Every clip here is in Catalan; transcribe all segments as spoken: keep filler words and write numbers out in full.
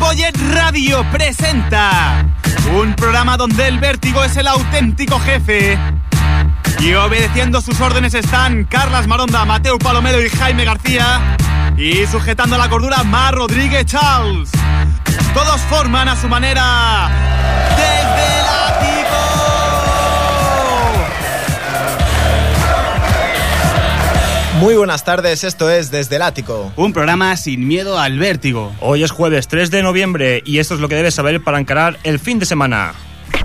Ripollet Radio presenta un programa donde el vértigo es el auténtico jefe. Y obedeciendo sus órdenes están Carlas Maronda, Mateu Palomero y Jaime García. Y sujetando la cordura, Mar Rodríguez Charles. Todos forman a su manera Desde el Ático. Muy buenas tardes, esto es Desde el Ático. Un programa sin miedo al vértigo. Hoy es jueves tres de noviembre y esto es lo que debes saber para encarar el fin de semana.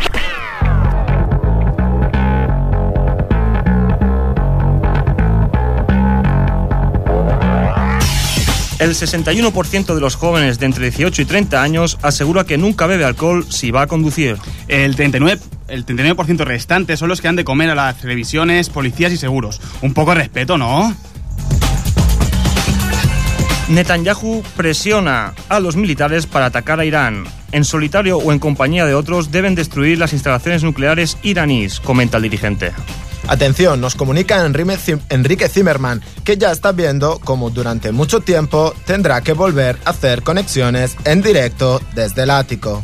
El sesenta y uno por ciento de los jóvenes de entre dieciocho y treinta años asegura que nunca bebe alcohol si va a conducir. El treinta y nueve por ciento, el treinta y nueve por ciento restante son los que han de comer a las televisiones, policías y seguros. Un poco de respeto, ¿no? Netanyahu presiona a los militares para atacar a Irán. En solitario o en compañía de otros deben destruir las instalaciones nucleares iraníes, comenta el dirigente. Atención, nos comunica Enrique Zimmerman que ya está viendo cómo durante mucho tiempo tendrá que volver a hacer conexiones en directo desde el ático.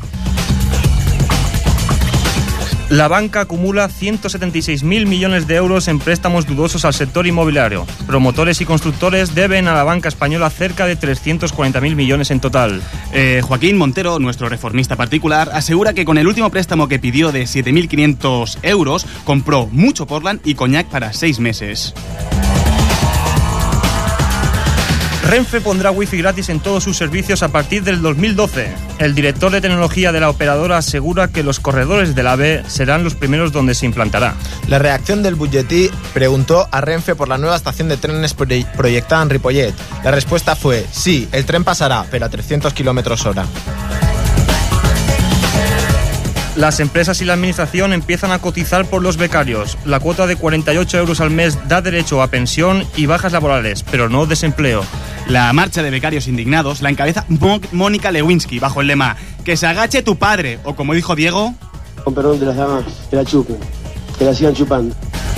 La banca acumula ciento setenta y seis mil millones de euros en préstamos dudosos al sector inmobiliario. Promotores y constructores deben a la banca española cerca de trescientos cuarenta mil millones en total. Eh, Joaquín Montero, nuestro reformista particular, asegura que con el último préstamo que pidió de siete mil quinientos euros, compró mucho Portland y coñac para seis meses. Renfe pondrá wifi gratis en todos sus servicios a partir del dos mil doce. El director de tecnología de la operadora asegura que los corredores del AVE serán los primeros donde se implantará. La reacción del Butlletí preguntó a Renfe por la nueva estación de trenes proyectada en Ripollet. La respuesta fue: sí, el tren pasará, pero a trescientos kilómetros hora. Las empresas y la administración empiezan a cotizar por los becarios. La cuota de cuarenta y ocho euros al mes da derecho a pensión y bajas laborales, pero no desempleo. La marcha de becarios indignados la encabeza Mónica Lewinsky bajo el lema «Que se agache tu padre», o como dijo Diego... Con perdón de las damas, que la chupen, que la sigan chupando.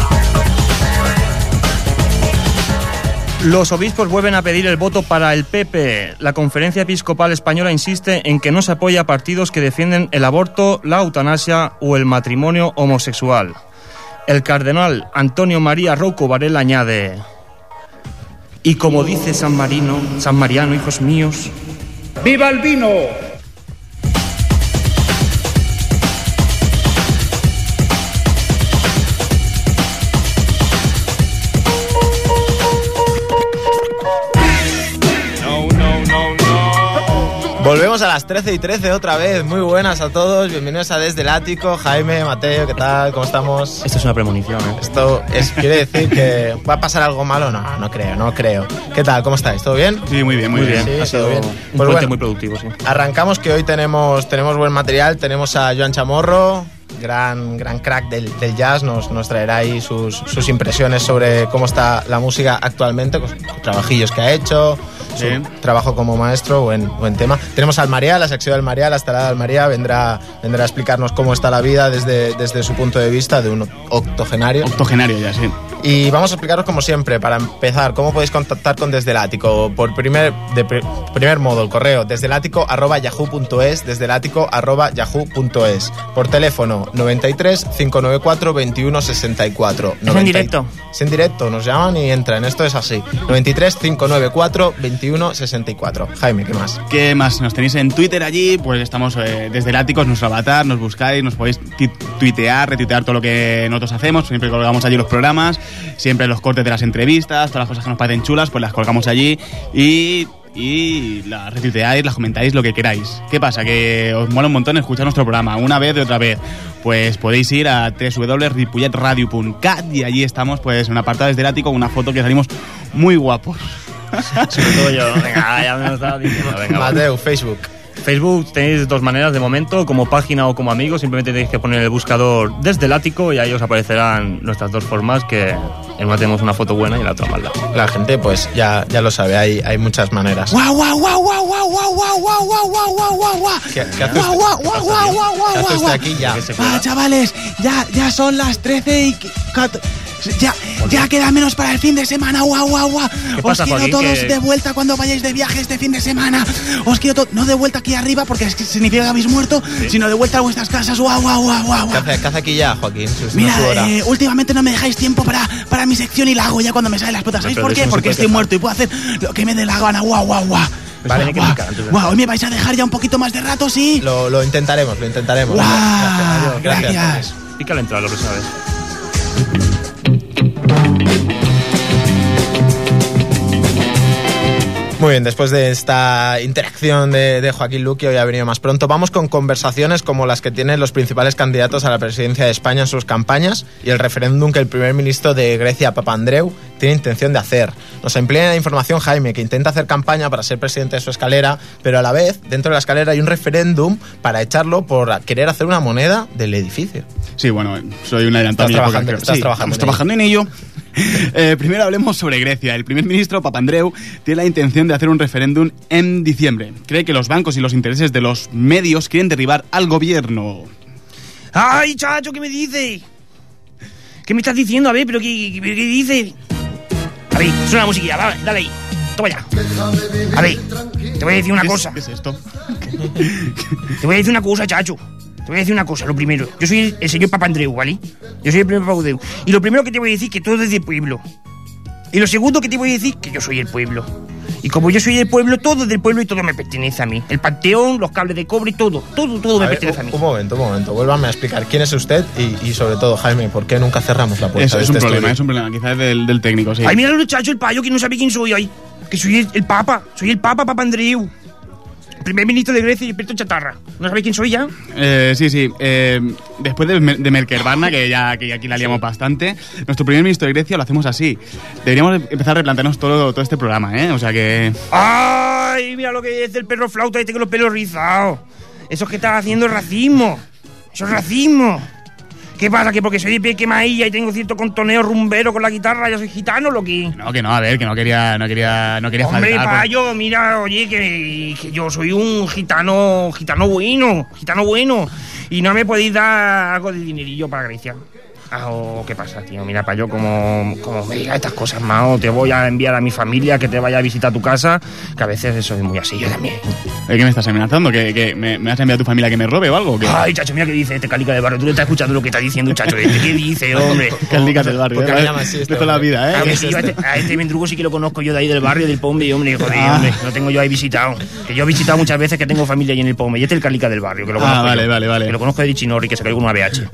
Los obispos vuelven a pedir el voto para el P P. La Conferencia Episcopal Española insiste en que no se apoya a partidos que defienden el aborto, la eutanasia o el matrimonio homosexual. El cardenal Antonio María Rouco Varela añade: y como dice San Marino, San Mariano, hijos míos, ¡viva el vino! Volvemos a las trece y trece otra vez. Muy buenas a todos, bienvenidos a Desde el Ático. Jaime, Mateo, ¿qué tal? ¿Cómo estamos? Esto es una premonición, ¿eh? Esto es, quiere decir que ¿va a pasar algo malo? No, no creo, no creo. ¿Qué tal? ¿Cómo estáis? ¿Todo bien? Sí, muy bien, muy, muy bien. bien. Sí, ha sido bien. un Pues puente bueno, muy productivo, sí. Arrancamos, que hoy tenemos, tenemos buen material. Tenemos a Joan Chamorro, gran, gran crack del, del jazz. Nos, nos traerá ahí sus, sus impresiones sobre cómo está la música actualmente, con los trabajillos que ha hecho, su sí. trabajo como maestro, buen, buen tema. Tenemos a Almaría, la sección de Almaría, la estará de Almaría, vendrá, vendrá a explicarnos cómo está la vida desde, desde su punto de vista de un octogenario. Octogenario ya, sí. Y vamos a explicaros como siempre, para empezar, cómo podéis contactar con Desde el Ático. Por primer, de pr- primer modo, el correo desde el ático arroba yahoo punto es, desde el ático arroba yahoo punto es. Por teléfono noventa y tres, cinco noventa y cuatro, veintiuno sesenta y cuatro. Es en directo. Es en directo, nos llaman y entran, esto es así. noventa y tres, cinco noventa y cuatro, veintiuno sesenta y cuatro. Jaime, ¿qué más? ¿Qué más? Nos tenéis en Twitter allí, pues estamos eh, Desde el Ático, es nuestro avatar, nos buscáis, nos podéis t- tuitear, retuitear todo lo que nosotros hacemos, siempre colgamos allí los programas, siempre los cortes de las entrevistas, todas las cosas que nos parecen chulas, pues las colgamos allí y... y las retuiteáis, las comentáis, lo que queráis. ¿Qué pasa? Que os mola un montón escuchar nuestro programa una vez y otra vez. Pues podéis ir a doble u doble u doble u punto ripollet radio punto cat y allí estamos, pues en un apartado Desde el Ático con una foto que salimos muy guapos. Sobre todo yo. Venga, ya me lo estaba diciendo. Venga, Mateo, vale. Facebook. Facebook tenéis dos maneras de momento, como página o como amigos. Simplemente tenéis que poner el buscador Desde el Ático y ahí os aparecerán nuestras dos formas, que en una tenemos una foto buena y en la otra mala. La gente pues ya, ya lo sabe, hay, hay muchas maneras. ¡Guau, guau, guau, guau, guau, guau, guau, guau, guau, guau, guau, guau! ¿Qué, qué hace guau, guau, guau, guau, guau, guau, usted guau. aquí ya? Va, chavales, ya, ya son las trece y... Ya, ya queda menos para el fin de semana. Guau, guau, guau. Os pasa, quiero Joaquín, todos que... de vuelta cuando vayáis de viaje este fin de semana. Os quiero todos, no de vuelta aquí arriba porque es que significa que habéis muerto, ¿sí? Sino de vuelta a vuestras casas. Guau, guau, guau, guau. ¿Qué hace, qué hace aquí ya, Joaquín? Si Mira, no eh, últimamente no me dejáis tiempo para, para mi sección y la hago ya cuando me salen las pelotas. ¿Sabéis Pero por qué? no Porque estoy quejar. muerto y puedo hacer lo que me dé la gana. Guau, guau, guau. Vale, guau, que picar, guau, hoy me vais a dejar ya un poquito más de rato, ¿sí? Lo, lo intentaremos, lo intentaremos. Guau, Gracias, gracias. gracias. Pica la entrada, lo que sabes. Muy bien, después de esta interacción de, de Joaquín Luqui, hoy ha venido más pronto. Vamos con conversaciones como las que tienen los principales candidatos a la presidencia de España en sus campañas y el referéndum que el primer ministro de Grecia, Papandreou, tiene intención de hacer. Nos emplea la información Jaime, que intenta hacer campaña para ser presidente de su escalera, pero a la vez, dentro de la escalera hay un referéndum para echarlo por querer hacer una moneda del edificio. Sí, bueno, soy un adelantado. Estás trabajando, creo. estás Sí, trabajando estamos trabajando en ello. Eh, primero hablemos sobre Grecia. El primer ministro Papandreou tiene la intención de hacer un referéndum en diciembre. Cree que los bancos y los intereses de los medios quieren derribar al gobierno. ¡Ay, chacho, qué me dice! ¿Qué me estás diciendo? A ver, pero ¿qué, qué, qué dice? A ver, suena la musiquilla, dale, dale ahí. Toma ya. A ver, te voy a decir una ¿Qué es- cosa. ¿Qué es esto? Te voy a decir una cosa, chacho. Te voy a decir una cosa, lo primero. Yo soy el, el señor Papandreou, ¿vale? Yo soy el primer Papandreou. Y lo primero que te voy a decir es que todo es del pueblo. Y lo segundo que te voy a decir es que yo soy el pueblo. Y como yo soy el pueblo, todo es del pueblo y todo me pertenece a mí. El panteón, los cables de cobre, todo. Todo, todo me A ver, pertenece a un, mí. un momento, un momento. Vuélvame a explicar quién es usted y, y sobre todo, Jaime, ¿por qué nunca cerramos la puerta Es, de es un este problema, estudio? es un problema. Quizás es del, del técnico, sí. Ay, mira los muchachos, el payo que no sabe quién soy. Ay, que soy el, el papa. Soy el papa Papandreou. Primer ministro de Grecia y experto en chatarra. ¿No sabéis quién soy ya? Eh, sí, sí. Eh, después de, de Merkelbarna, que ya que aquí la liamos bastante, nuestro primer ministro de Grecia lo hacemos así. Deberíamos empezar a replantearnos todo, todo este programa, ¿eh? O sea que... ¡Ay! Mira lo que es el perro flauta este con los pelos rizados. Eso es que estás haciendo racismo. Eso es racismo. ¿Qué pasa? ¿Que porque soy de pie quemadilla y tengo cierto contoneo rumbero con la guitarra, ya soy gitano o lo que? No, que no, a ver, que no quería, no quería, no quería Hombre, faltar. payo, mira, oye, que, que yo soy un gitano, gitano bueno, gitano bueno. Y no me podéis dar algo de dinerillo para Grecia. Ah, oh, ¿qué pasa, tío? Mira, payo, como, como me digas estas cosas, Mao, te voy a enviar a mi familia que te vaya a visitar a tu casa, que a veces eso es muy así, yo también. ¿Eh, ¿Qué me estás amenazando? ¿Que, que me, me has enviado a tu familia que me robe o algo? ¿O qué? Ay, chacho, mira qué dice este calica de barrio. Tú le estás escuchando lo que está diciendo, chacho. Este, ¿qué dice, hombre? Caldicas del barrio. ¿Por qué ¿eh? me llamas así este De toda la hombre? vida, ¿eh? Ah, que sí, yo a este, a este mendrugo sí que lo conozco yo de ahí del barrio, del Pombe, hombre, joder, Ah. hombre. Lo tengo yo ahí visitado. Que yo he visitado muchas veces que tengo familia ahí en el Pombe. Y este es el calica del barrio, que lo Ah, conozco vale, yo. vale, vale. Que lo conozco de Chinorri, que se cayó con una B H.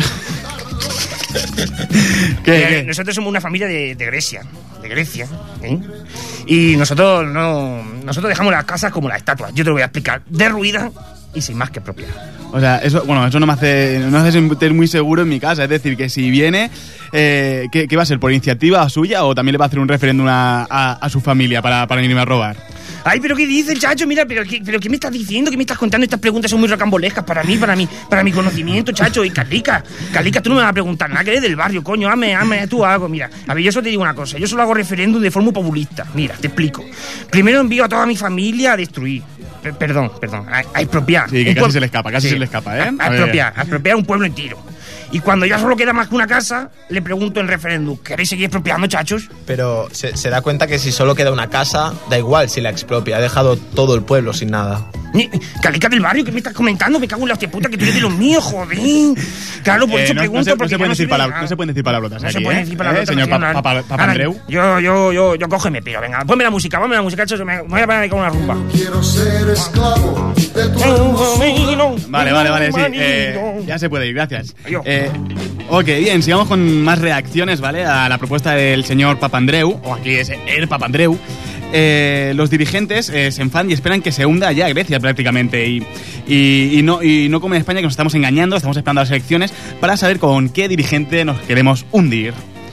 ¿Qué, Eh, qué? Nosotros somos una familia de, de Grecia, de Grecia, ¿eh? Y nosotros no, nosotros dejamos las casas como las estatuas. Yo te lo voy a explicar, derruidas y sin más que propiedad. O sea, eso, bueno, eso no me hace, no me hace sentir muy seguro en mi casa. Es decir, que si viene, eh, ¿qué, qué va a ser? ¿Por iniciativa suya o también le va a hacer un referéndum a, a, a su familia para, para venirme a robar? Ay, pero ¿qué dice el chacho? Mira, pero ¿qué, pero ¿qué me estás diciendo? ¿Qué me estás contando? Estas preguntas son muy rocambolescas para mí, para mí, para mi conocimiento, chacho. Y Carlica, Carlica, tú no me vas a preguntar nada, que eres del barrio, coño, hazme, hazme tú algo. Mira, a ver, yo solo te digo una cosa, yo solo hago referéndum de forma populista. Mira, te explico. Primero envío a toda mi familia a destruir. P- Perdón, perdón, a, a expropiar. Sí, que Un casi pueblo- se le escapa, casi Sí, se le escapa, ¿eh? A, a A ver. expropiar, a expropiar un pueblo entero. Y cuando ya solo queda más que una casa, le pregunto en referéndum, ¿queréis seguir expropiando, chachos? Pero se, se da cuenta que si solo queda una casa, da igual si la expropia. Ha dejado todo el pueblo sin nada. Ni- Calica del barrio, ¿qué me estás comentando? Me cago en la hostia puta, que tú eres de los míos, joder. Claro, por Eh, eso no, pregunto. no se, no porque se ya pueden decir soy de palabras, nada. no se pueden decir palabrotas No aquí, se pueden ¿eh? decir palabras. ¿Eh, señor no pa, estoy pa, hablando. Papandreou? Ahora, Yo, yo, yo, yo cógeme, pero venga, ponme la música, ponme la música, chacho, me voy a poner con una rumba. Quiero ser esclavo de tu Vale, vale, vale, sí. Eh, ya se puede ir, gracias. Adiós. Eh, ok, bien, sigamos con más reacciones, ¿vale? A la propuesta del señor Papandreou, o aquí es el Papandreou. Eh, los dirigentes eh, se enfadan y esperan que se hunda ya Grecia prácticamente y, y, y, no, y no como en España que nos estamos engañando, estamos esperando las elecciones para saber con qué dirigente nos queremos hundir.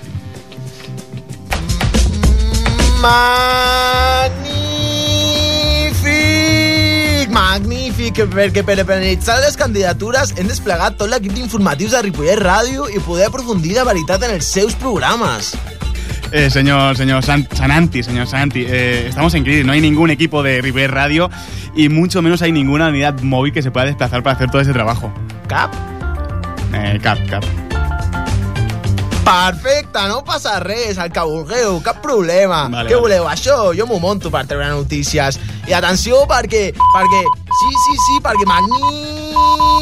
Magnífic! Magnífic! Perquè per analitzar les candidatures hem desplegat tot l'equip d'informatius de Ripollet Ràdio i poder aprofundir de veritat en els seus programes. Eh, señor, señor San- Sananti, señor Sananti, eh, estamos en crisis, no hay ningún equipo de Ripollet Radio y mucho menos hay ninguna unidad móvil que se pueda desplazar para hacer todo ese trabajo. Cap? Eh, cap, cap. Perfecte, no passa res, el que vulgueu, cap problema. Vale, Què vale. voleu? Això, jo m'ho monto per treure notícies. I atenció perquè, perquè, sí, sí, sí, perquè magnífic,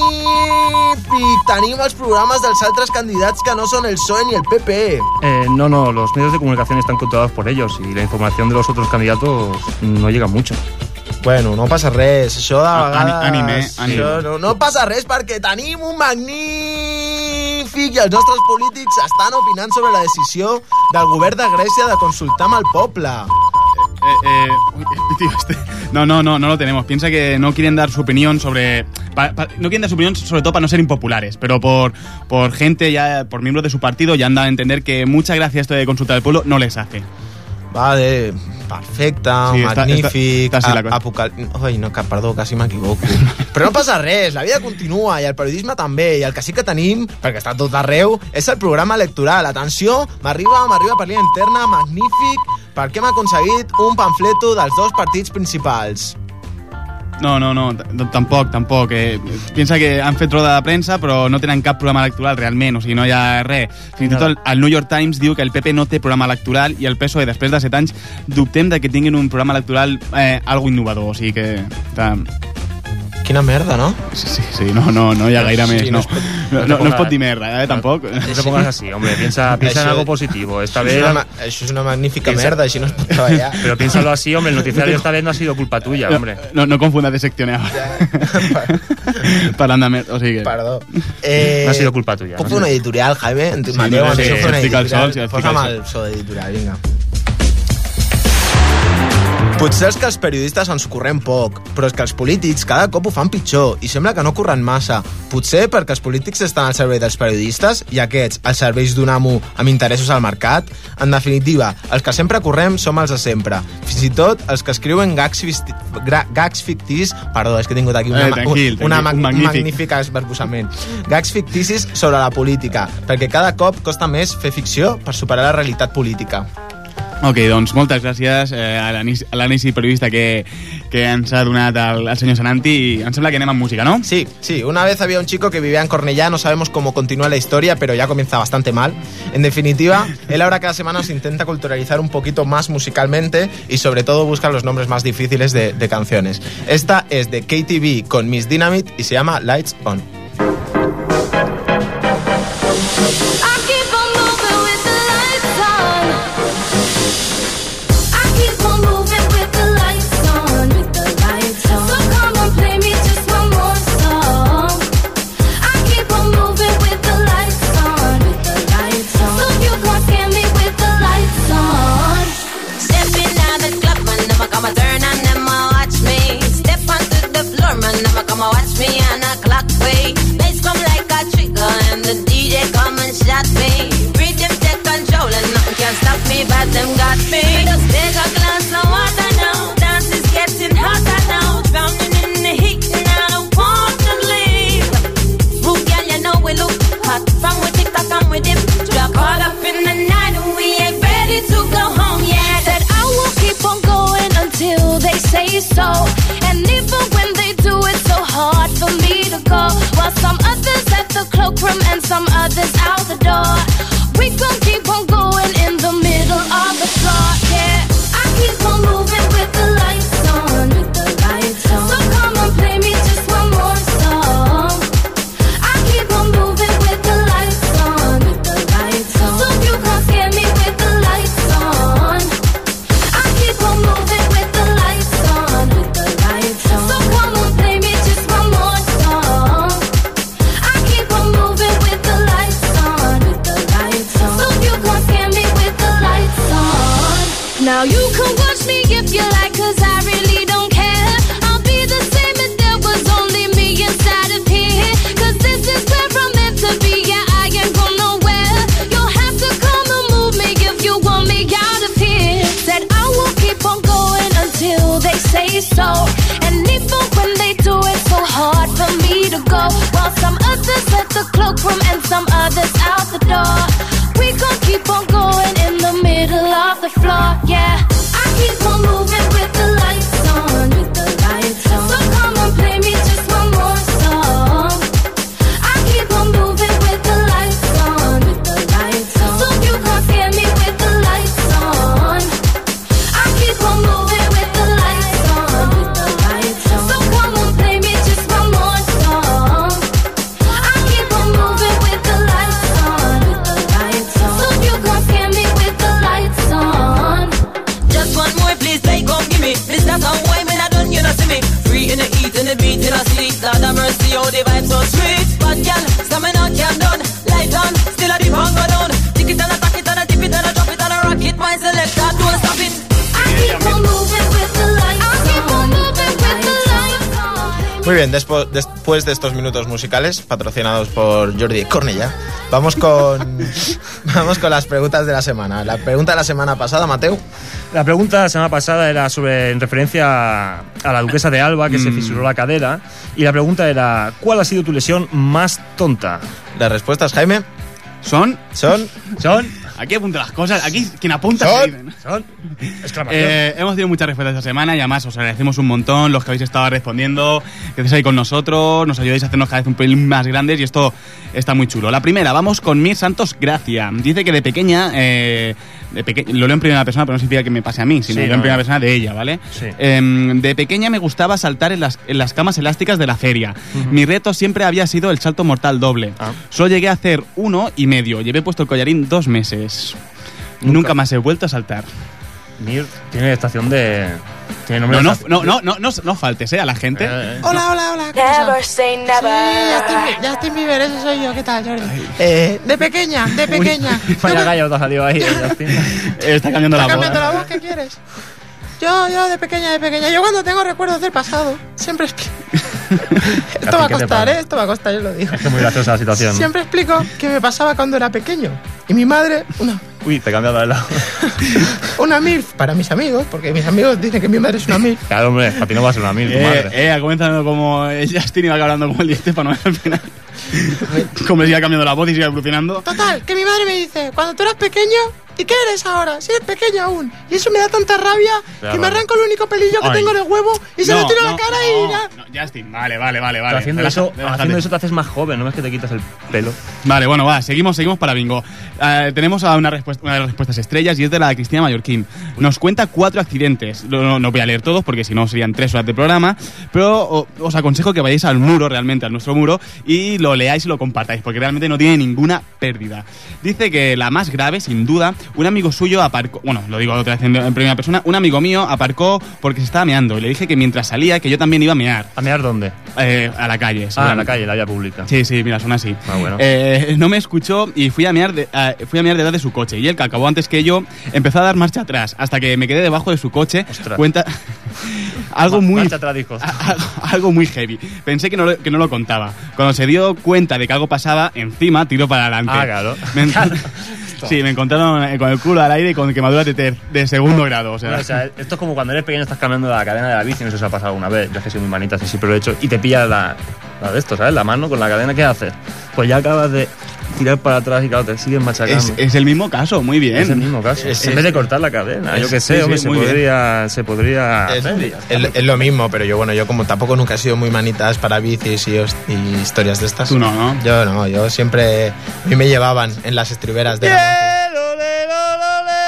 tenim els programes dels altres candidats que no són el P S O E ni el P P. Eh, no, no, los medios de comunicación están controlados por ellos y la información de los otros candidatos no llega mucho. Bueno, no passa res, això de A- vegades... ànime, ànime. Això no, no passa res perquè tenim un magnífic i els nostres polítics estan opinant sobre la decisió del govern de Grècia de consultar amb el poble. Eh, eh, uy, tío, este- no, no, no, no lo tenemos. Piensa que no quieren dar su opinión sobre... pa- pa- no quieren dar su opinión sobre todo para no ser impopulares, pero por, por gente, ya por miembros de su partido, ya han dado a entender que mucha gracia esto de consultar al pueblo no les hace. Vale, perfecte, Sí, està- magnífic, està- està així la cosa. apocal... Ai, no, que, perdó, quasi m'equivoco. Però no passa res, la vida continua i el periodisme també, i el que sí que tenim, perquè està tot arreu, és el programa electoral. Atenció, m'arriba, m'arriba per línia interna, magnífic, perquè hem aconseguit un pamfleto dels dos partits principals. No, no, no, t- tampoc, tampoc. Eh, piensa que han fet roda de premsa, però no tenen cap programa electoral realment, o sigui, no hi ha res. Fins i tot el, el New York Times diu que el P P no té programa electoral i el P S O E, després de set anys, dubtem de que tinguin un programa electoral eh, algo innovador, o sigui que... Ta... Quina merda, no? Sí, sí, sí, no, no, no hi ha gaire Sí, més, no no. es pot- No, no, no es pot dir merda, eh, tampoc. No te pongas así, hombre, piensa, piensa en Això- algo positivo. Esta Això vez... és una, ma- això és una magnífica Piensa- merda, així no es pot treballar. Pero piénsalo así, hombre, el noticiario esta vez no ha sido culpa tuya, hombre. No, no confundas de seccionar. Parlant de merda, o sigui que... Perdó. Eh, No ha sido culpa tuya, Puc no? fer una editorial, Jaime? Sí, Mateu, no, ens sí, deixeu fer una estic al editorial. sol, sí, estic Posa'm al el so d'editorial, vinga. Potser és que els periodistes ens correm poc, però és que els polítics cada cop ho fan pitjor i sembla que no corren massa. Potser perquè els polítics estan al servei dels periodistes i aquests als serveis d'un amo amb interessos al mercat. En definitiva, els que sempre correm som els de sempre. Fins i tot els que escriuen gags, fisti, gra, gags ficticis... Perdó, és que he tingut aquí una, Eh, tranquil, una, tranquil, un mag, magnífic. magnífic esbarbussament. Gags ficticis sobre la política, perquè cada cop costa més fer ficció per superar la realitat política. Ok, doncs moltes gràcies eh, a l'anici a l'anici periodista que, que ens ha donat el, el senyor Sananti i em sembla que anem amb música, ¿no? Sí, sí, una vez había un chico que vivía en Cornellá, no sabemos cómo continúa la historia, pero ya comienza bastante mal. En definitiva, él ahora cada semana nos intenta culturalizar un poquito más musicalmente y sobre todo busca los nombres más difíciles de, de canciones. Esta es de K T V con Miss Dynamite y se llama Lights On. But them got me. Just take a glass of water now. Dance is getting hotter now. Drowning in the heat and I don't want to leave. Rude girl, you know we look hot. From with TikTok and with him. We're caught up in the night and we ain't ready to go home yet. Said I will keep on going until they say so. And even when they do it so hard for me to go. While some others at the cloakroom and some others out the door. We gon' keep on going in the middle of the floor, yeah. I keep on moving with the lights on, with the lights on. So come on, play me just one more song. I keep on moving with the lights on, with the lights on. So you can't scare me with the lights on. I keep on moving with the lights on, with the lights on. So come on, play me just one more song. I keep on moving with the lights on, with the lights on. So you can't scare me with the lights on. Now you can watch me if you like, cause I really don't care. I'll be the same if there was only me inside of here. Cause this is where I'm meant to be, yeah, I ain't going nowhere. You'll have to come and move me if you want me out of here. Said I will keep on going until they say so. And even when they do it so hard for me to go. While some others at the cloakroom and some others out the door. We gon' keep on going in the middle of the floor, yeah. I keep on moving with the lights on, with the lights on. So come on, play me just one more song. I keep on moving with the lights on, with the lights on. That's how why when I done you not see me. Free in the heat and the beat in the city. Lord have mercy, oh the vibe so sweet. Bad girl, stamina can't done. Light on, still a deep hunger down. Tick it and a tack it and a dip it and a drop it and a rock it. My selector, don't stop it. I keep on moving with the lights on. I keep on moving with the lights on. Muy bien, despo- después de estos minutos musicales patrocinados por Jordi Cornellà, vamos con vamos con las preguntas de la semana. La pregunta de la semana pasada, Mateu. La pregunta de la semana pasada era sobre en referencia a la duquesa de Alba, que mm. se fisuró la cadera, y la pregunta era ¿cuál ha sido tu lesión más tonta? Las respuestas, Jaime, Son... son Son... Aquí apunto las cosas. Aquí quien apunta Son. se dice, ¿no? Son exclamación. Eh, hemos tenido muchas respuestas esta semana y además os agradecemos un montón los que habéis estado respondiendo, que estáis ahí con nosotros, nos ayudáis a hacernos cada vez un pelín más grandes y esto está muy chulo. La primera, vamos con Mir Santos Gracia. Dice que de pequeña, eh, de peque- lo leo en primera persona, pero no significa que me pase a mí, sino Sí, lo leo no, en primera no. persona de ella, ¿vale? Sí. Eh, de pequeña me gustaba saltar en las, en las camas elásticas de la feria. Uh-huh. Mi reto siempre había sido el salto mortal doble. Ah. Solo llegué a hacer uno y medio. Llevé puesto el collarín dos meses. Nunca, Nunca más he vuelto a saltar. Mir tiene estación de... Tiene nombre No, de no, no, no, no, no, no faltes, ¿eh? A la gente. Eh, eh. Hola, hola, hola. ¿qué Never pasa? say Sí, never. Justin, Justin Bieber, ese soy yo. ¿Qué tal, Jordi? Eh, de pequeña, de pequeña. Vaya gallo te ha salido ahí. Justin. Está cambiando la ¿Está voz. cambiando la voz? ¿Qué quieres? Yo, yo, de pequeña, de pequeña. Yo cuando tengo recuerdos del pasado, siempre explico. Esto va a ¿Qué te costar, pasa? ¿eh? Esto va a costar, yo lo digo. Es que es muy graciosa la situación. Siempre explico qué me pasaba cuando era pequeño. Y mi madre, una, Uy, te he cambiado de lado. una MILF para mis amigos, porque mis amigos dicen que mi madre es una MILF. Claro, hombre, para ti no va a ser una mil, tu Eh, madre. eh, ha comenzado como el Justin iba hablando como el Di Stéfano al final. Como le sigue cambiando la voz y sigue evolucionando. Total, que mi madre me dice, cuando tú eras pequeño, ¿y qué eres ahora? Si eres pequeño aún. Y eso me da tanta rabia Claro. que me arranco el único pelillo que Ay. tengo en el huevo y se No, lo tiro a no, la cara no, y ya. no, Justin, vale, vale, vale, Pero vale. haciendo, Relaja- eso, relájate. haciendo eso te haces más joven, no es que te quitas el pelo. Vale, bueno, va, seguimos, seguimos para bingo. Eh, tenemos a una, respuesta, una de las respuestas estrellas y es de la Cristina Mallorquín. Nos cuenta cuatro accidentes. No, no, no voy a leer todos porque si no serían tres horas de programa, pero o, os aconsejo que vayáis al muro, realmente, a nuestro muro, y lo leáis y lo compartáis, porque realmente no tiene ninguna pérdida. Dice que la más grave, sin duda, un amigo suyo aparcó, bueno, lo digo otra vez en, en primera persona, un amigo mío aparcó porque se estaba meando y le dije que mientras salía, que yo también iba a mear. ¿A mear dónde? Eh, a la calle. Ah, en seguramente. la calle, en la vía pública. Sí, sí, mira, son así. Ah, bueno. Eh, no me escuchó y fui a mear de, uh, fui a mear detrás de su coche. Y él, que acabó antes que yo, empezó a dar marcha atrás hasta que me quedé debajo de su coche. Ostras. Cuenta algo Ma- muy marcha atrás, dijo. a- algo, algo muy heavy. Pensé que no, lo- que no lo contaba. Cuando se dio cuenta de que algo pasaba, encima tiró para adelante. Ah, claro. Me en- sí, me encontraron eh, con el culo al aire y con quemaduras de, ter- de segundo grado. O sea, Bueno, o sea, esto es como cuando eres pequeño estás cambiando la cadena de la bici, no sé si os ha pasado alguna vez. Yo es que soy muy manita, así siempre lo he hecho. Y te pilla la, la de esto, ¿sabes? La mano con la cadena, ¿qué haces? Pues ya acabas de tirar para atrás y claro, te sigues machacando. es, es el mismo caso, muy bien. Es el mismo caso. Es- en es- vez de cortar la cadena, es- yo qué sé, sí, hombre, sí, se, muy bien. podría, se podría Es, hacer y ya está. es- es lo mismo, pero yo, bueno, yo como tampoco nunca he sido muy manitas para bicis y, hos- y historias de estas. Tú no, ¿no? Yo no, yo siempre... A mí me llevaban en las estriberas de la moto.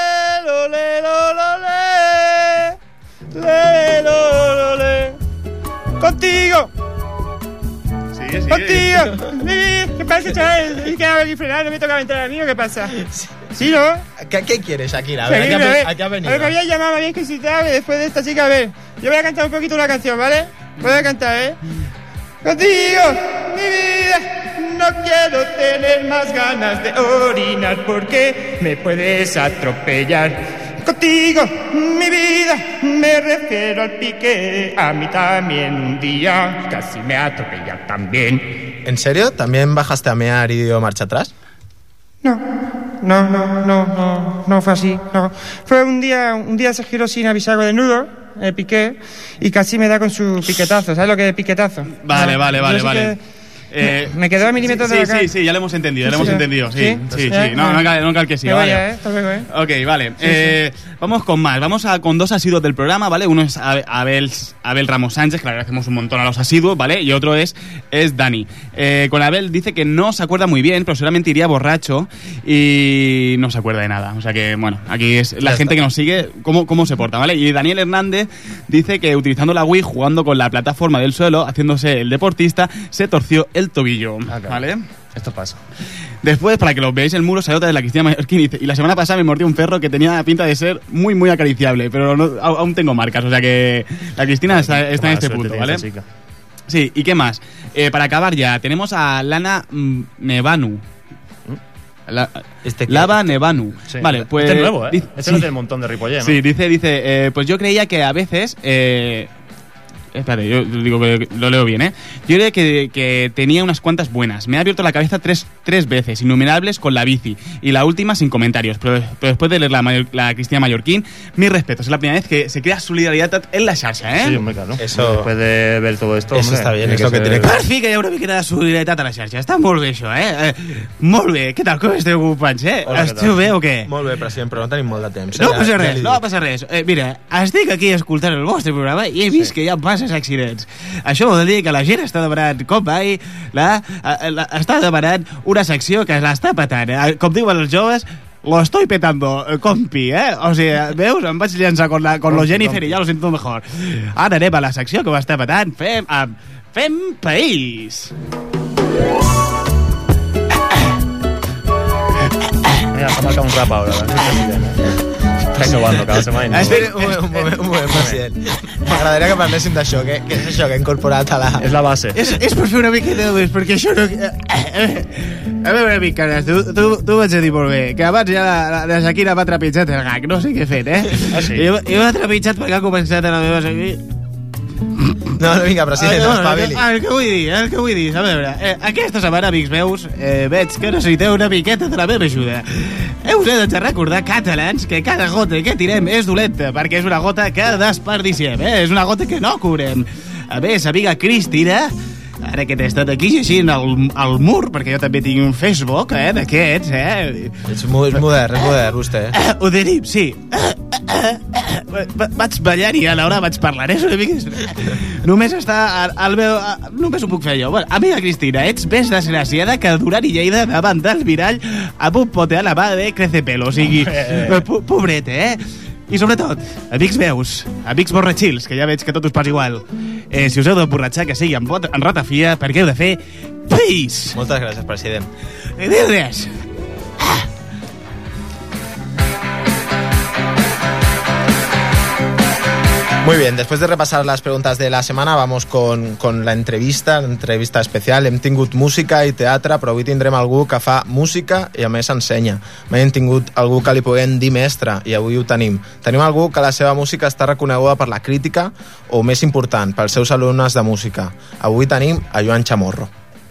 ¡Contigo! Sigue, sigue. ¡Contigo! ¿Qué pasa, chaval? ¿Es que ahora ni frenar? ¿No me toca entrar a mí o qué pasa? ¿Sí, no? ¿Qué, qué quieres, Shakira? A ver, ¿a qué, ha, Seguidme, ve- a ver. a qué ha A ver, venido? me había llamado, me había visitado y después de esta chica, a ver. Yo voy a cantar un poquito una canción, ¿vale? Voy a cantar, ¿eh? Contigo, mi vida, no quiero tener más ganas de orinar porque me puedes atropellar. Contigo, mi vida, me refiero al pique. A mí también un día casi me atropella también. ¿En serio? ¿También bajaste a mear y dio marcha atrás? No, no, no, no, no, no fue así, no. Fue un día, un día se giró sin avisar de nudo, el piqué, y casi me da con su piquetazo. ¿Sabes lo que es piquetazo? Vale, No, vale, yo vale, sí vale. que- Eh, me quedó a milímetros sí, de la sí, cara. sí, sí, ya lo hemos entendido, ya lo Sí, hemos sí. entendido. Sí, ¿Sí? sí, sí. ¿Ya? No, no, cal- no cal que sí, Me vale. vaya, ¿eh? Hasta luego, ¿eh? Ok, vale. Eh, vamos con más. Vamos a, con dos asiduos del programa, ¿vale? Uno es Abe- Abel, Abel Ramos Sánchez, que le agradecemos un montón a los asiduos, ¿vale? Y otro es, es Dani. Eh, con Abel dice que no se acuerda muy bien, pero seguramente iría borracho y no se acuerda de nada. O sea que, bueno, aquí es la Ya gente está. que nos sigue, cómo, cómo se porta, ¿vale? Y Daniel Hernández dice que utilizando la Wii, jugando con la plataforma del suelo, haciéndose el deportista, se torció el tobillo, Ah, claro. ¿vale? Esto pasa. Después, para que lo veáis, el muro se nota de la Cristina Mallorquín. Y, dice, y la semana pasada me mordió un perro que tenía pinta de ser muy, muy acariciable, pero no, aún tengo marcas, o sea que la Cristina está, está en este punto, ¿vale? Sí, ¿y qué más? Eh, para acabar ya, tenemos a Lana Nevanu. La, Este Lava Nevanu. Sí. Vale, pues... Este es nuevo, ¿eh? Dice, Este sí, no tiene un montón de Ripollé, ¿no? Sí, dice, dice, eh, pues yo creía que a veces... Eh, Espérate, yo digo que lo leo bien, ¿eh? Yo creo que, que tenía unas cuantas buenas. Me ha abierto la cabeza tres, tres veces, innumerables con la bici. Y la última sin comentarios. Pero, pero después de leer la, la Cristina Mallorquín, mis respetos. Es la primera vez que se crea solidaridad en la xarxa, ¿eh? Sí, hombre, claro. Eso- Después de ver todo esto, Eso hombre, está bien, tiene es lo que ser- tiene que- Per fi que hi ha una miqueta de solidaritat a la xarxa. Està molt bé, això, eh? eh molt bé. Què tal? Com esteu, companys, eh? Hola, què Esteu tal? bé o què? Molt bé, president, però no tenim molt de temps. No Ja- passa ja res, li no dic. passa res. Eh, mira, estic aquí escoltant el vostre programa i he vist sí. que hi ha passes accidents. Això vol dir que la gent està demanant, com mai, la, la, la, està demanant una secció que l'està petant. Eh? Com diuen els joves, lo estoy petando, eh, compi, eh? O sigui, veus? Em vaig llançar con, la, con lo Jennifer i ja lo siento mejor. Ara anem a la secció que ho està petant. Fem, um, fem país. Mira, s'ha marcat un rap ara, eh? Està innovando cada setmana. Espera, un, moment, un moment, un moment, president. M'agradaria que parléssim d'això. Què, què és això que ha incorporat a la... És la base. És, és per fer una miqueta més, perquè això no... A veure, una mica, tu, tu, tu vaig a dir molt bé, que abans ja la, la Shakira m'ha trepitjat el gag, no sé què he fet, eh? Ah, sí? I, i m'ha trepitjat perquè ha començat a la meva seguir... No, no, vinga, president, Ah, no, espavili. el que vull dir, el que vull dir, a veure, eh, aquesta setmana, amics meus, eh, veig que necessiteu una miqueta de la meva ajuda. Heu de recordar, catalans, que cada gota que tirem és dolenta, perquè és una gota que desperdiciem, eh? És una gota que no cobrem. A més, amiga Cristina, ara que t'he estat aquí llegint al, al mur, perquè jo també tinc un Facebook, eh, d'aquests, eh? Ets mo- és modern, és modern, vostè. Eh, ho tenim, sí. Va- Vaig ballant i a l'hora vaig parlar, és una mica... Només està al, al meu... a- Només ho puc fer jo. Bueno, amiga Cristina, ets més desgraciada que Duran i Lleida davant del mirall amb un pote a la mà de crecepelo. O sigui, po- pobret, eh? I sobretot, amics meus, amics borratxils, que ja veig que tot us passa igual, eh, si us heu d'emborratxar, que sigui en, bot, en ratafia, perquè heu de fer país. Moltes gràcies, president. Eh, de res. Muy bien, después de repasar las preguntas de la semana, vamos con, con la entrevista, la entrevista especial. Hem tingut música i teatre, però avui tindrem algú que fa música i a més ensenya. Mai hem tingut algú que li puguem dir mestre, i avui ho tenim. Tenim algú que la seva música està reconeguda per la crítica o, més important, pels seus alumnes de música. Avui tenim a Joan Chamorro.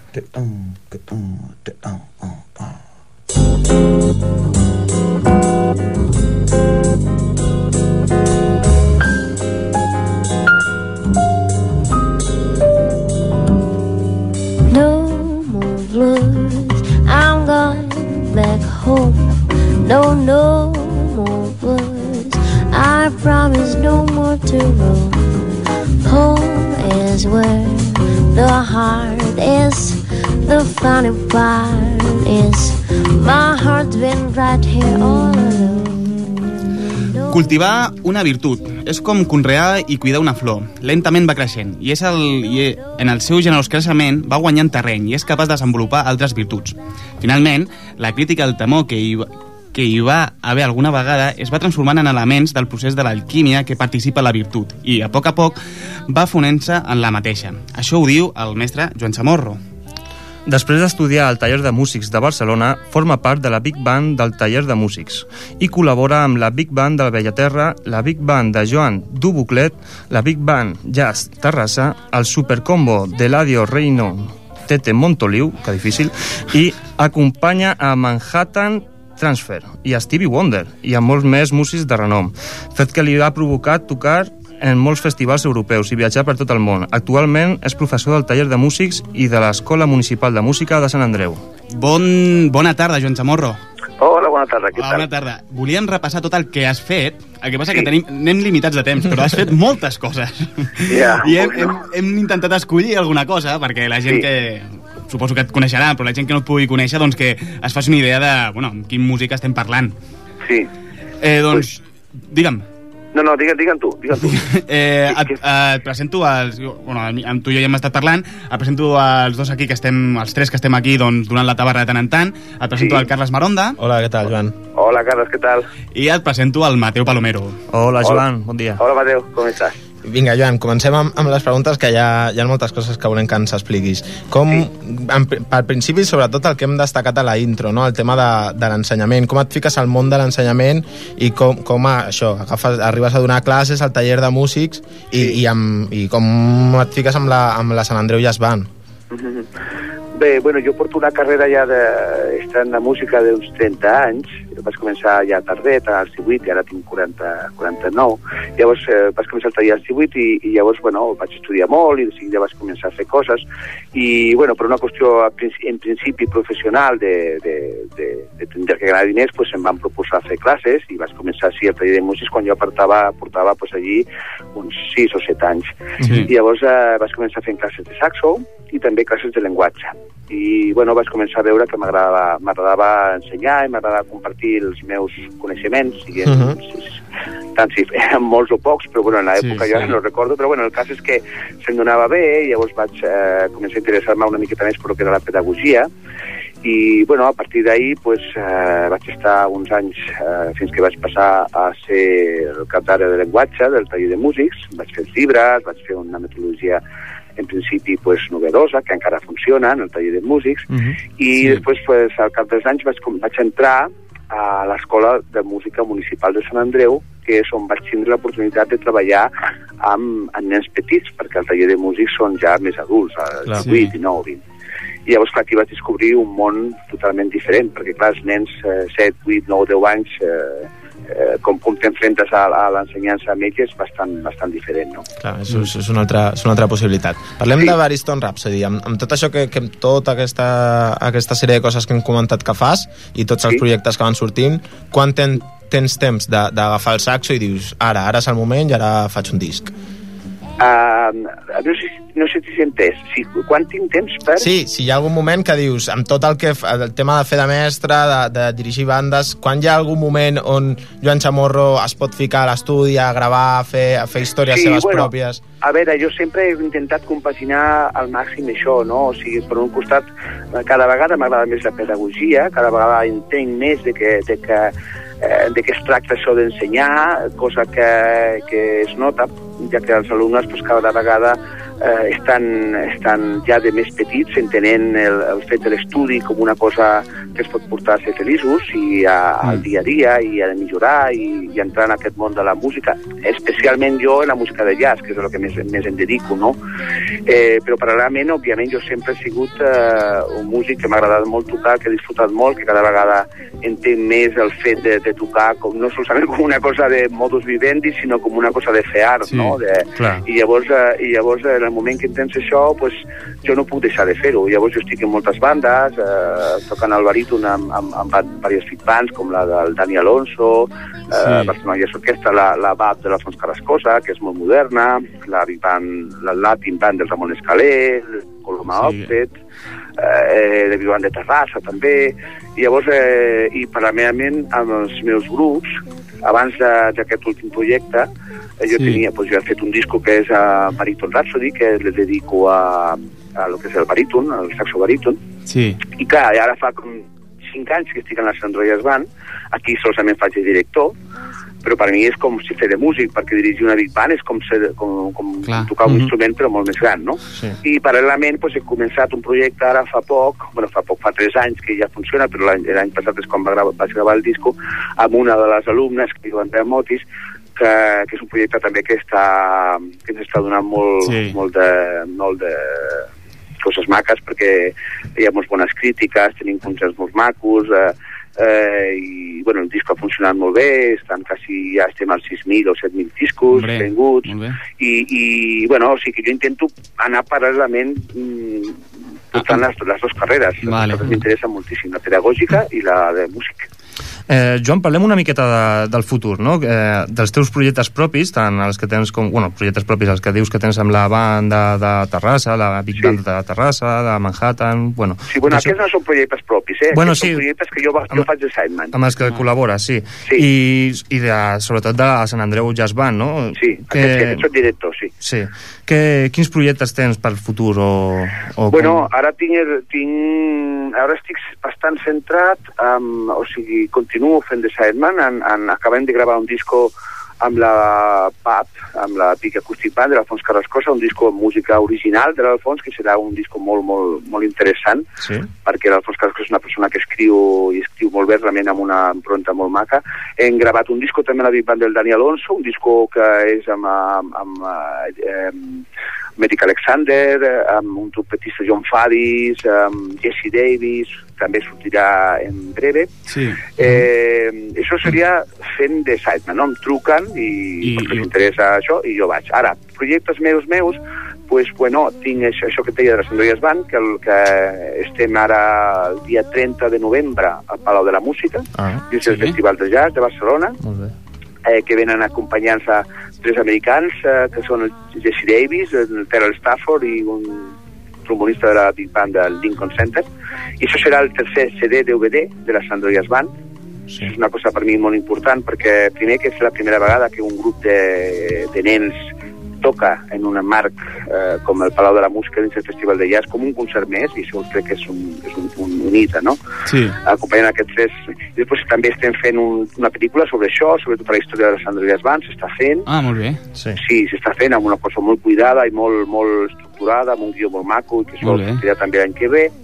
No more blues, I'm going back home. No, no more blues, I promise no more to roam. Home is where the heart is, the funny part is my heart's been right here all alone. Cultivar una virtut és com conrear i cuidar una flor. Lentament va creixent i, és el, i en el seu generós creixement va guanyant terreny i és capaç de desenvolupar altres virtuts. Finalment, la crítica al temor que hi, que hi va haver alguna vegada es va transformant en elements del procés de l'alquímia que participa la virtut i, a poc a poc, va fonent-se en la mateixa. Això ho diu el mestre Joan Chamorro. Després d'estudiar al Taller de Músics de Barcelona, forma part de la Big Band del Taller de Músics i col·labora amb la Big Band de la Bellaterra, la Big Band de Joan Dubuclet, la Big Band Jazz Terrassa, el Supercombo d'Eladio Reino Tete Montoliu, que difícil, i acompanya a Manhattan Transfer i a Stevie Wonder i a molts més músics de renom, fet que li ha provocat tocar en molts festivals europeus i viatjar per tot el món. Actualment és professor del Taller de Músics i de l'Escola Municipal de Música de Sant Andreu. Bon, bona tarda, Joan Chamorro. Hola, bona tarda, què Hola, tal? bona tarda. Volíem repassar tot el que has fet, el que passa sí. que tenim, anem limitats de temps, però has fet moltes coses. Ja, I hem, hem, bueno. hem intentat escollir alguna cosa, perquè la gent Sí. que... Suposo que et coneixerà, però la gent que no et pugui conèixer, doncs que es faci una idea de, bueno, amb quin música estem parlant. Sí. Eh, doncs, digue'm. No, no, digue'm, digue'm tu, digue'm tu. eh, et, et presento els... Bueno, amb tu i jo ja hem estat parlant, et presento els dos aquí que estem, els tres que estem aquí doncs, donant la tabarra de tant en tant. Et presento Sí. el Carles Maronda. Hola, què tal, Joan? Hola, Carles, què tal? I et presento el Mateu Palomero. Hola, Joan, bon dia. Hola, Mateu, com estàs? Vinga, Joan, comencem amb, amb les preguntes, que hi ha, hi ha moltes coses que volem que ens expliquis. Com, en, al principi, sobretot el que hem destacat a la intro, no? El tema de, de l'ensenyament, com et fiques al món de l'ensenyament i com, com a, això, agafes, arribes a donar classes al taller de músics i, i, amb, i com et fiques amb la, amb la Sant Andreu Jazz Band. Bé, bueno, jo porto una carrera ja de... estar en la música d'uns trenta anys. Vaig començar ja tardet, als divuit, i ara tinc quaranta, quaranta-nou. Llavors eh, vaig començar a tallar als divuit i, i llavors, bueno, vaig estudiar molt i de seguida vaig començar a fer coses. I, bueno, per una qüestió en principi professional de, de, de, de tenir que ganar diners, pues em van proposar fer classes i vaig començar així a taller de músics quan jo portava, portava pues, allí uns sis o set anys. Sí. I llavors eh, vaig començar fent classes de saxo i també classes de llenguatge. I bueno, vaig començar a veure que m'agradava m'agradava ensenyar i m'agradava compartir els meus coneixements, i en, uh -huh. tant si eren molts o pocs, però bueno, en l'època sí, jo sí. no recordo, però bueno, el cas és que se'm donava bé, i llavors vaig eh, començar a interessar-me una miqueta més per lo que era la pedagogia, i bueno, a partir d'ahir pues, eh, vaig estar uns anys eh, fins que vaig passar a ser el cap d'àrea de llenguatge del taller de músics. Vaig fer els llibres, vaig fer una metodologia en principi pues, novedosa, que encara funciona en el taller de músics, uh -huh. i sí. després pues, al cap dels anys vaig, vaig entrar a l'Escola de Música Municipal de Sant Andreu, que és on vaig tindre l'oportunitat de treballar amb, amb nens petits, perquè el taller de músics són ja més adults, a divuit, dinou, vint. I llavors, clar, aquí vaig descobrir un món totalment diferent, perquè, clar, els nens eh, set, vuit, nou, deu anys, eh, eh, com, com t'enfrentes a, a l'ensenyança amb ells, és bastant, bastant diferent, no? Clar, és, és, és, una altra, és una altra possibilitat. Parlem sí. de Bariston Rhapsody, amb, amb tot això que, que amb tota aquesta, aquesta sèrie de coses que hem comentat que fas i tots els sí. projectes que van sortint, quan ten, tens temps d'agafar el saxo i dius, ara, ara és el moment i ara faig un disc? Uh, no sé, no sé si s'entès. Si, quan tinc temps per... Sí, si hi ha algun moment que dius, amb tot el que el tema de fer de mestre, de, de dirigir bandes, quan hi ha algun moment on Joan Chamorro es pot ficar a l'estudi a gravar, a fer, a fer històries sí, seves bueno, pròpies? A veure, jo sempre he intentat compaginar al màxim això, no? O sigui, per un costat, cada vegada m'agrada més la pedagogia, cada vegada entenc més de que... De que de què es tracta això d'ensenyar, cosa que, que es nota, ja que els alumnes pues, cada vegada eh, estan, estan ja de més petits, entenent el, el fet de l'estudi com una cosa que es pot portar a ser feliços i a, al dia a dia i a millorar i, i entrar en aquest món de la música, especialment jo en la música de jazz, que és el que més, més em dedico, no? Eh, però paral·lelament, òbviament, jo sempre he sigut eh, un músic que m'ha agradat molt tocar, que he disfrutat molt, que cada vegada entenc més el fet de, de tocar com, no solament com una cosa de modus vivendi, sinó com una cosa de fer art, sí, no? De, I llavors, eh, i llavors en el moment que entens això, pues, jo no puc deixar de fer-ho. Llavors jo estic en moltes bandes, eh, tocant al baríton amb, amb, amb diverses big bands, com la del Dani Alonso, eh, sí. Barcelona Jazz Orquestra, la, la B A P de l'Alfons Carrascosa, que és molt moderna, la big band, la Latin Band del Ramon Escalé, el Coloma sí. Octet, eh, de Vivan de Terrassa també, i llavors eh, i paral·lelament amb els meus grups, abans d'aquest últim projecte eh, jo sí. tenia, doncs jo he fet un disco que és a Baríton Rhapsody, que le dedico a, a lo que és el baríton, el saxo baríton, sí. i clar, ara fa com cinc anys que estic en la Sant Andreu Jazz Band, aquí solament faig de director, però per mi és com si fer de músic, perquè dirigir una big band és com, ser, com, com tocar un mm-hmm. instrument però molt més gran, no? Sí. I paral·lelament pues, he començat un projecte ara fa poc, bueno, fa poc, fa tres anys que ja funciona, però l'any passat és quan va gravar, vaig gravar el disco amb una de les alumnes, que diu Andrea Motis, que, que és un projecte també que està que ens està donant molt, sí. molt de... Molt de coses maques, perquè hi ha molts bones crítiques, tenim concerts molt macos, eh, eh, i bueno, el disc ha funcionat molt bé, estan quasi, ja estem als sis mil o set mil discos venguts, i, i bueno, o sigui que jo intento anar paral·lelament mm, portant les, les dues carreres, vale. Les m'interessa moltíssim, la pedagògica i la de música. Eh, Joan, parlem una miqueta de, del futur, no? Eh, dels teus projectes propis, tant els que tens com... Bueno, projectes propis, els que dius que tens amb la banda de Terrassa, la Big sí. Band de Terrassa, de Manhattan... Bueno, sí, bueno, això... aquests no són projectes propis, eh? Bueno, aquests sí. són projectes que jo, jo amb, faig de sideman. Amb els que ah. col·labores, sí. sí. I, i de, sobretot de Sant Andreu Jazz Band, no? Sí, que... aquests, aquests són directors, sí. Sí. Que, quins projectes tens pel futur? O, o bueno, com... ara tinc, tinc... Ara estic bastant centrat, um, o sigui, continuo fent de sideman, en, en, acabem de gravar un disco amb la P A P, amb la Big Acoustic Band de l'Alfons Carrascosa, un disco amb música original de l'Alfons, que serà un disco molt, molt, molt interessant, sí. perquè l'Alfons Carrascosa és una persona que escriu i escriu molt bé, realment amb una impronta molt maca. Hem gravat un disco també a la Big Band del Dani Alonso, un disco que és amb, amb, amb eh, Medic Alexander, amb un trompetista John Fadis, amb Jesse Davis, també sortirà en breve. Sí. Eh, això seria fent de sideman, no? Em truquen i, I perquè els interessa això i jo vaig. Ara, projectes meus meus, pues, bueno, tinc això, això que et deia de la Sant Andreu Jazz Band, que, el, que estem ara el dia trenta de novembre al Palau de la Música, ah, dins sí. el Festival de Jazz de Barcelona. Molt bé. Eh, que venen acompanyant-se a tres americans, eh, que són el Jesse Davis, el Terrell Stafford i un trombonista de la Big Band del Lincoln Center. I això serà el tercer C D D V D de la Sant Andreu Jazz Band. Sí. És una cosa per mi molt important, perquè primer que és la primera vegada que un grup de, de nens toca en un marc eh, com el Palau de la Música dins el Festival de Jazz, com un concert més, i això crec que és un, és un, un, un hita, no? Sí. Acompanyant aquests tres. I després també estem fent un, una pel·lícula sobre això, sobre tota la història de la Sant Andreu Jazz Band, s'està fent. Ah, molt bé. Sí, sí s'està fent amb una cosa molt cuidada i molt, molt estructurada, amb un guió molt maco, que això sortirà també l'any que ve.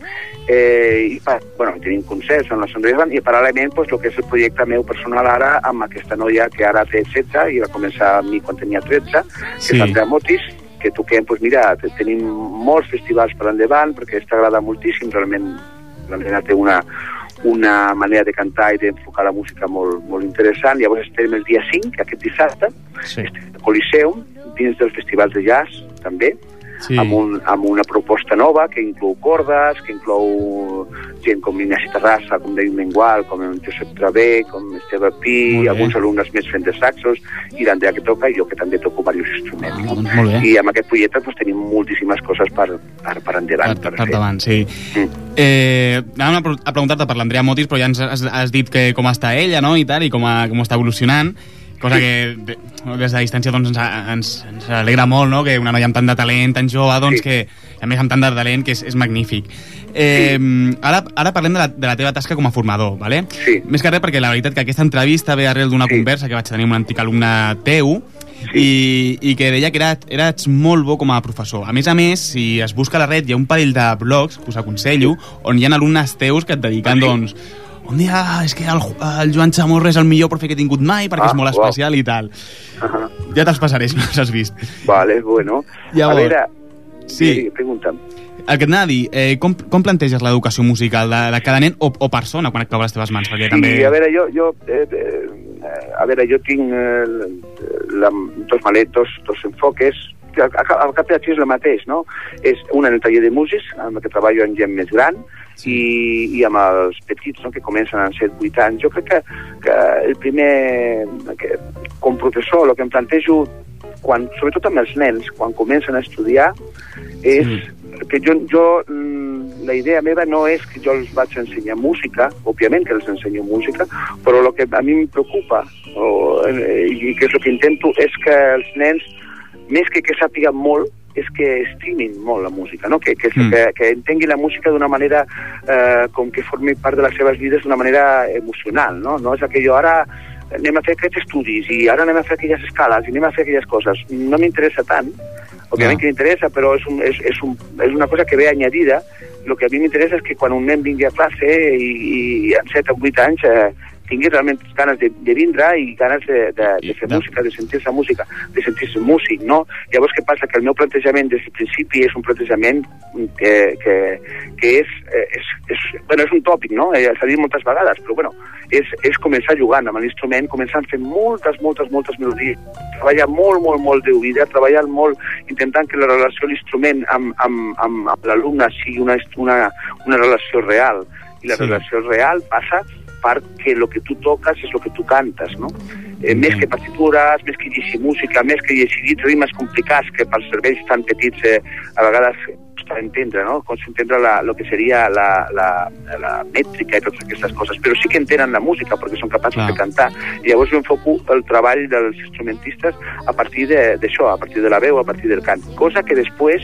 Eh, i bueno, tenim concerts amb la Sant Andreu Jazz Band i paral·lelament pues, el que és el projecte meu personal ara amb aquesta noia que ara té setze i va començar amb mi quan tenia tretze, que sí. és Andrea Motis, que toquem, pues, mira, tenim molts festivals per endavant perquè està agrada moltíssim, realment l'Andrea té una, una manera de cantar i d'enfocar la música molt, molt interessant. Llavors estem el dia cinc, aquest dissabte, sí. estem al Coliseum, dins del Festival de Jazz també, sí. amb, un, amb una proposta nova que inclou cordes, que inclou gent com Ignasi Terrassa, com David Mengual, com Josep Travé, com Esteve Pi, alguns alumnes més fent de saxos, i l'Andrea que toca, i jo que també toco diversos instruments. Ah, doncs molt bé. I amb aquest projecte pues, tenim moltíssimes coses per, per, per endavant. Per, per, per endavant, sí. Mm. Eh, anàvem a, a preguntar-te per l'Andrea Motis, però ja ens has, has dit que com està ella, no?, i tal, i com, a, com està evolucionant. Cosa que de, des de distància doncs, ens, ens, ens alegra molt, no?, que una noia amb tant de talent, tan jove, doncs, sí. que a més amb tant de talent, que és, és magnífic. Eh, sí. ara, ara parlem de la, de la teva tasca com a formador, ¿vale? Sí. Més que res perquè la veritat que aquesta entrevista ve arrel d'una sí. conversa que vaig tenir amb un antic alumne teu, sí. i, i que deia que era, eres molt bo com a professor. A més a més, si es busca a la red, hi ha un parell de blogs que us aconsello, on hi ha alumnes teus que et dediquen, ah, sí. doncs, un dia, és que el, el Joan Chamorro és el millor profe que he tingut mai perquè ah, és molt wow. especial i tal. Uh -huh. Ja te'ls passaré si no els has vist. Vale, bueno. Llavors, a veure, sí. sí, pregunta'm. El que et anava a dir, eh, com, com planteges l'educació musical de, de cada nen o, o persona quan et cau a les teves mans? Perquè sí, també... a veure, jo, jo, eh, eh, a veure, jo tinc eh, la, dos malets, dos, dos enfoques. Al cap i a fi és el mateix, no? És una en el taller de músics, amb el que treballo amb gent més gran, sí. i, i amb els petits, no?, que comencen a set vuit anys. Jo crec que, que el primer, que, com professor, el que em plantejo, quan, sobretot amb els nens, quan comencen a estudiar, és sí. que jo, jo, la idea meva no és que jo els vaig ensenyar música, òbviament que els ensenyo música, però el que a mi em preocupa, o, i que és el que intento, és que els nens, més que que sàpiguen molt, és que estimin molt la música, no? que, que, mm. que, que entenguin la música d'una manera eh, com que formi part de les seves vides d'una manera emocional, no? No és aquello, ara anem a fer aquests estudis i ara anem a fer aquelles escales i anem a fer aquelles coses. No m'interessa tant, òbviament no. que m'interessa, però és, un, és, és, un, és una cosa que ve añadida. El que a mi m'interessa és que quan un nen vingui a classe i, i en set o vuit anys eh, tingui realment ganes de, de vindre i ganes de, de, de fer música, de sentir-se música, de sentir-se músic, no? Llavors, què passa? Que el meu plantejament des del principi és un plantejament que, que, que és, és, és, bueno, és un tòpic, no? S'ha dit moltes vegades, però bueno, és, és començar jugant amb l'instrument, començant fent moltes, moltes, moltes melodies, treballar molt, molt, molt d'oïda, treballar molt, intentant que la relació a l'instrument amb, amb, amb, amb l'alumne sigui una, una, una relació real. I la sí. relació real passa part que el que tu toques és el que tu cantes, no? Eh, més que partitures, més que llegir música, més que llegir rimes complicats que pels cervells tan petits eh, a vegades costa entendre, no? Costa entendre la, lo que seria la, la, la mètrica i totes aquestes coses, però sí que entenen la música perquè són capaços Clar. de cantar. I llavors jo enfoco el treball dels instrumentistes a partir d'això, a partir de la veu, a partir del cant, cosa que després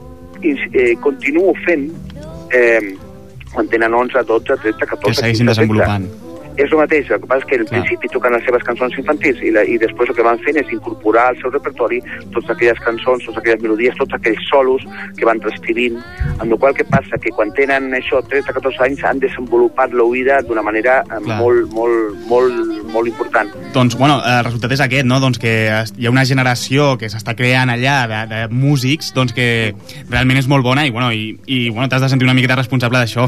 eh, continuo fent eh, quan tenen onze, dotze, tretze, catorze... Que segueixin desenvolupant. És el mateix, el que passa és que al Clar. principi toquen les seves cançons infantils i, la, i després el que van fent és incorporar al seu repertori totes aquelles cançons, totes aquelles melodies, tots aquells solos que van transcrivint, amb la qual que passa que quan tenen això tretze catorze anys han desenvolupat l'oïda d'una manera eh, molt, molt, molt, molt important. Doncs, bueno, el resultat és aquest, no? Doncs que hi ha una generació que s'està creant allà de, de músics doncs que realment és molt bona i, bueno, i, i bueno, t'has de sentir una miqueta responsable d'això.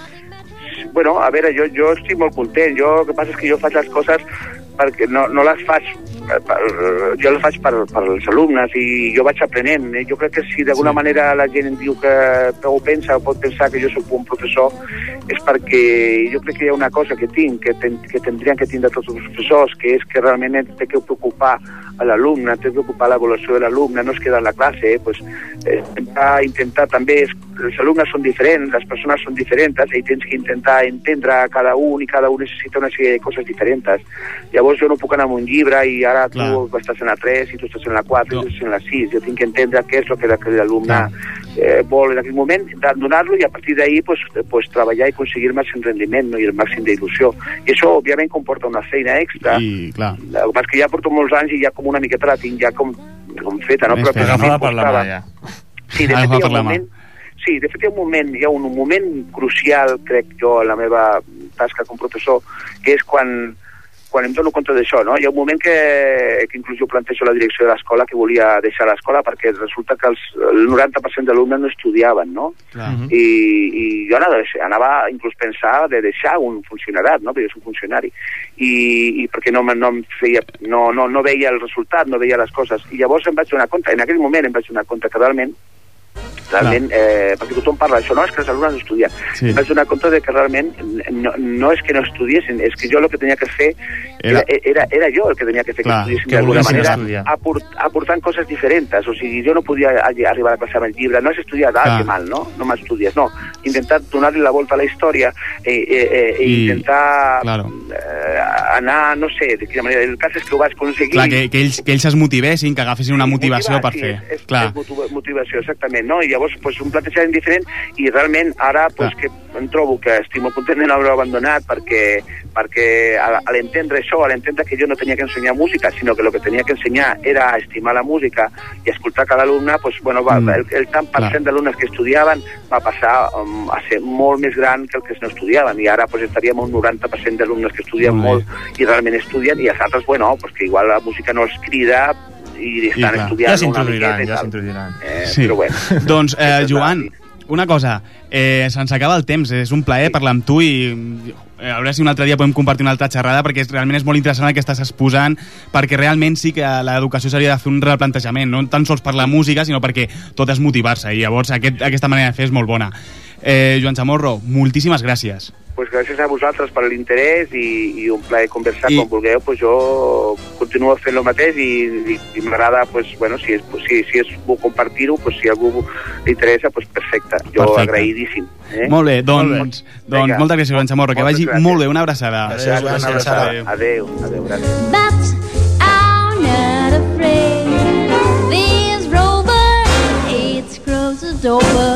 Bueno, a veure, jo, jo estic molt content. Jo, el que passa és que jo faig les coses perquè no, no les faig per, jo les faig per, per als alumnes i jo vaig aprenent. Eh? Jo crec que si d'alguna sí. manera la gent em diu que o pensa o pot pensar que jo soc un professor és perquè jo crec que hi ha una cosa que tinc, que, ten, que tindrien que tindre tots els professors, que és que realment té que preocupar a l'alumne, té que preocupar l'evolució de l'alumne, no es queda en la classe, eh? pues, eh, intentar, intentar també, els alumnes són diferents, les persones són diferents, i tens que intentar entendre cada un i cada un necessita una sèrie de coses diferents. Llavors jo no puc anar amb un llibre i ara Clar. tu estàs en la tres i tu estàs en la quatre no. i tu estàs en la sis, jo tinc que entendre què és el que l'alumne eh, vol en aquell moment, donar-lo i a partir d'ahir pues, pues, treballar i aconseguir el màxim rendiment, no? I el màxim d'il·lusió. I això òbviament comporta una feina extra. I, clar. El que passa que ja porto molts anys i ja com una miqueta la tinc ja com, com feta, no? Però agafada per la mà, ja. Sí, de fet hi ha un moment... Sí, de fet hi ha un moment, hi ha un moment crucial, crec jo, en la meva tasca com professor, que és quan, quan em dono compte d'això, no? Hi ha un moment que, que inclús jo plantejo la direcció de l'escola que volia deixar l'escola perquè resulta que els, el noranta per cent d'alumnes no estudiaven, no? Uh-huh. I, i jo anava, anava inclús pensar de deixar un funcionariat, no? Perquè jo soc funcionari. I, i perquè no, no, em feia, no, no, no veia el resultat, no veia les coses. I llavors em vaig donar compte, en aquell moment em vaig donar compte que realment realment, eh, perquè tothom parla d'això, no, és que els alumnes estudien. Sí. Em vaig donar compte de que realment no, no és que no estudiessin, és que jo el que tenia que fer era, era, era jo el que tenia que fer Clar, que estudiessin d'alguna manera aport, aportant coses diferents, o sigui, jo no podia arribar a la classe amb el llibre, no has estudiat, ah, que mal, no? No m'estudies, no. Intentar donar-li la volta a la història i eh, eh, eh, I intentar claro. eh, anar, no sé, de quina manera, el cas és que ho vaig aconseguir. Clar, que, que ells, que ells es motivessin, que agafessin una sí, motivació motivar, per sí, fer. És, Clar. és motivació, exactament, no? I llavors pues, un plantejament diferent i realment ara pues, que em trobo que estic molt content de no haver abandonat perquè, perquè a, a l'entendre això, a l'entendre que jo no tenia que ensenyar música, sinó que el que tenia que ensenyar era estimar la música i escoltar cada alumne, pues, bueno, va, mm. el, el tant per cent d'alumnes que estudiaven va passar um, a ser molt més gran que el que no estudiaven i ara pues, estaríem un noranta per cent d'alumnes que estudien mm. molt i realment estudien i els altres, bueno, pues, que igual la música no els crida i estan I, estudiant ja una miqueta ja s'introduiran eh, sí. però bueno doncs eh, Joan, una cosa eh, se'ns acaba el temps, és un plaer sí. parlar amb tu i eh, a veure si un altre dia podem compartir una altra xerrada perquè és, realment és molt interessant el que estàs exposant perquè realment sí que l'educació s'hauria de fer un replantejament, no tan sols per la música sinó perquè tot és motivar-se i llavors aquest, aquesta manera de fer és molt bona. eh, Joan Chamorro, moltíssimes gràcies. Pues gràcies a vosaltres per l'interès i, i un plaer conversar I... quan vulgueu, pues jo continuo fent el mateix i, i, i m'agrada, pues, bueno, si és, si, si és bo compartir-ho, pues, si a algú li interessa, pues, perfecte, jo perfecte. Agraïdíssim. Eh? Molt bé, doncs, molt bé. doncs moltes gràcies, Joan Chamorro, que vagi gràcies. Molt bé, una abraçada. Gràcies, una abraçada. Adéu, adéu, gràcies. But I'm not afraid this rover, it grows over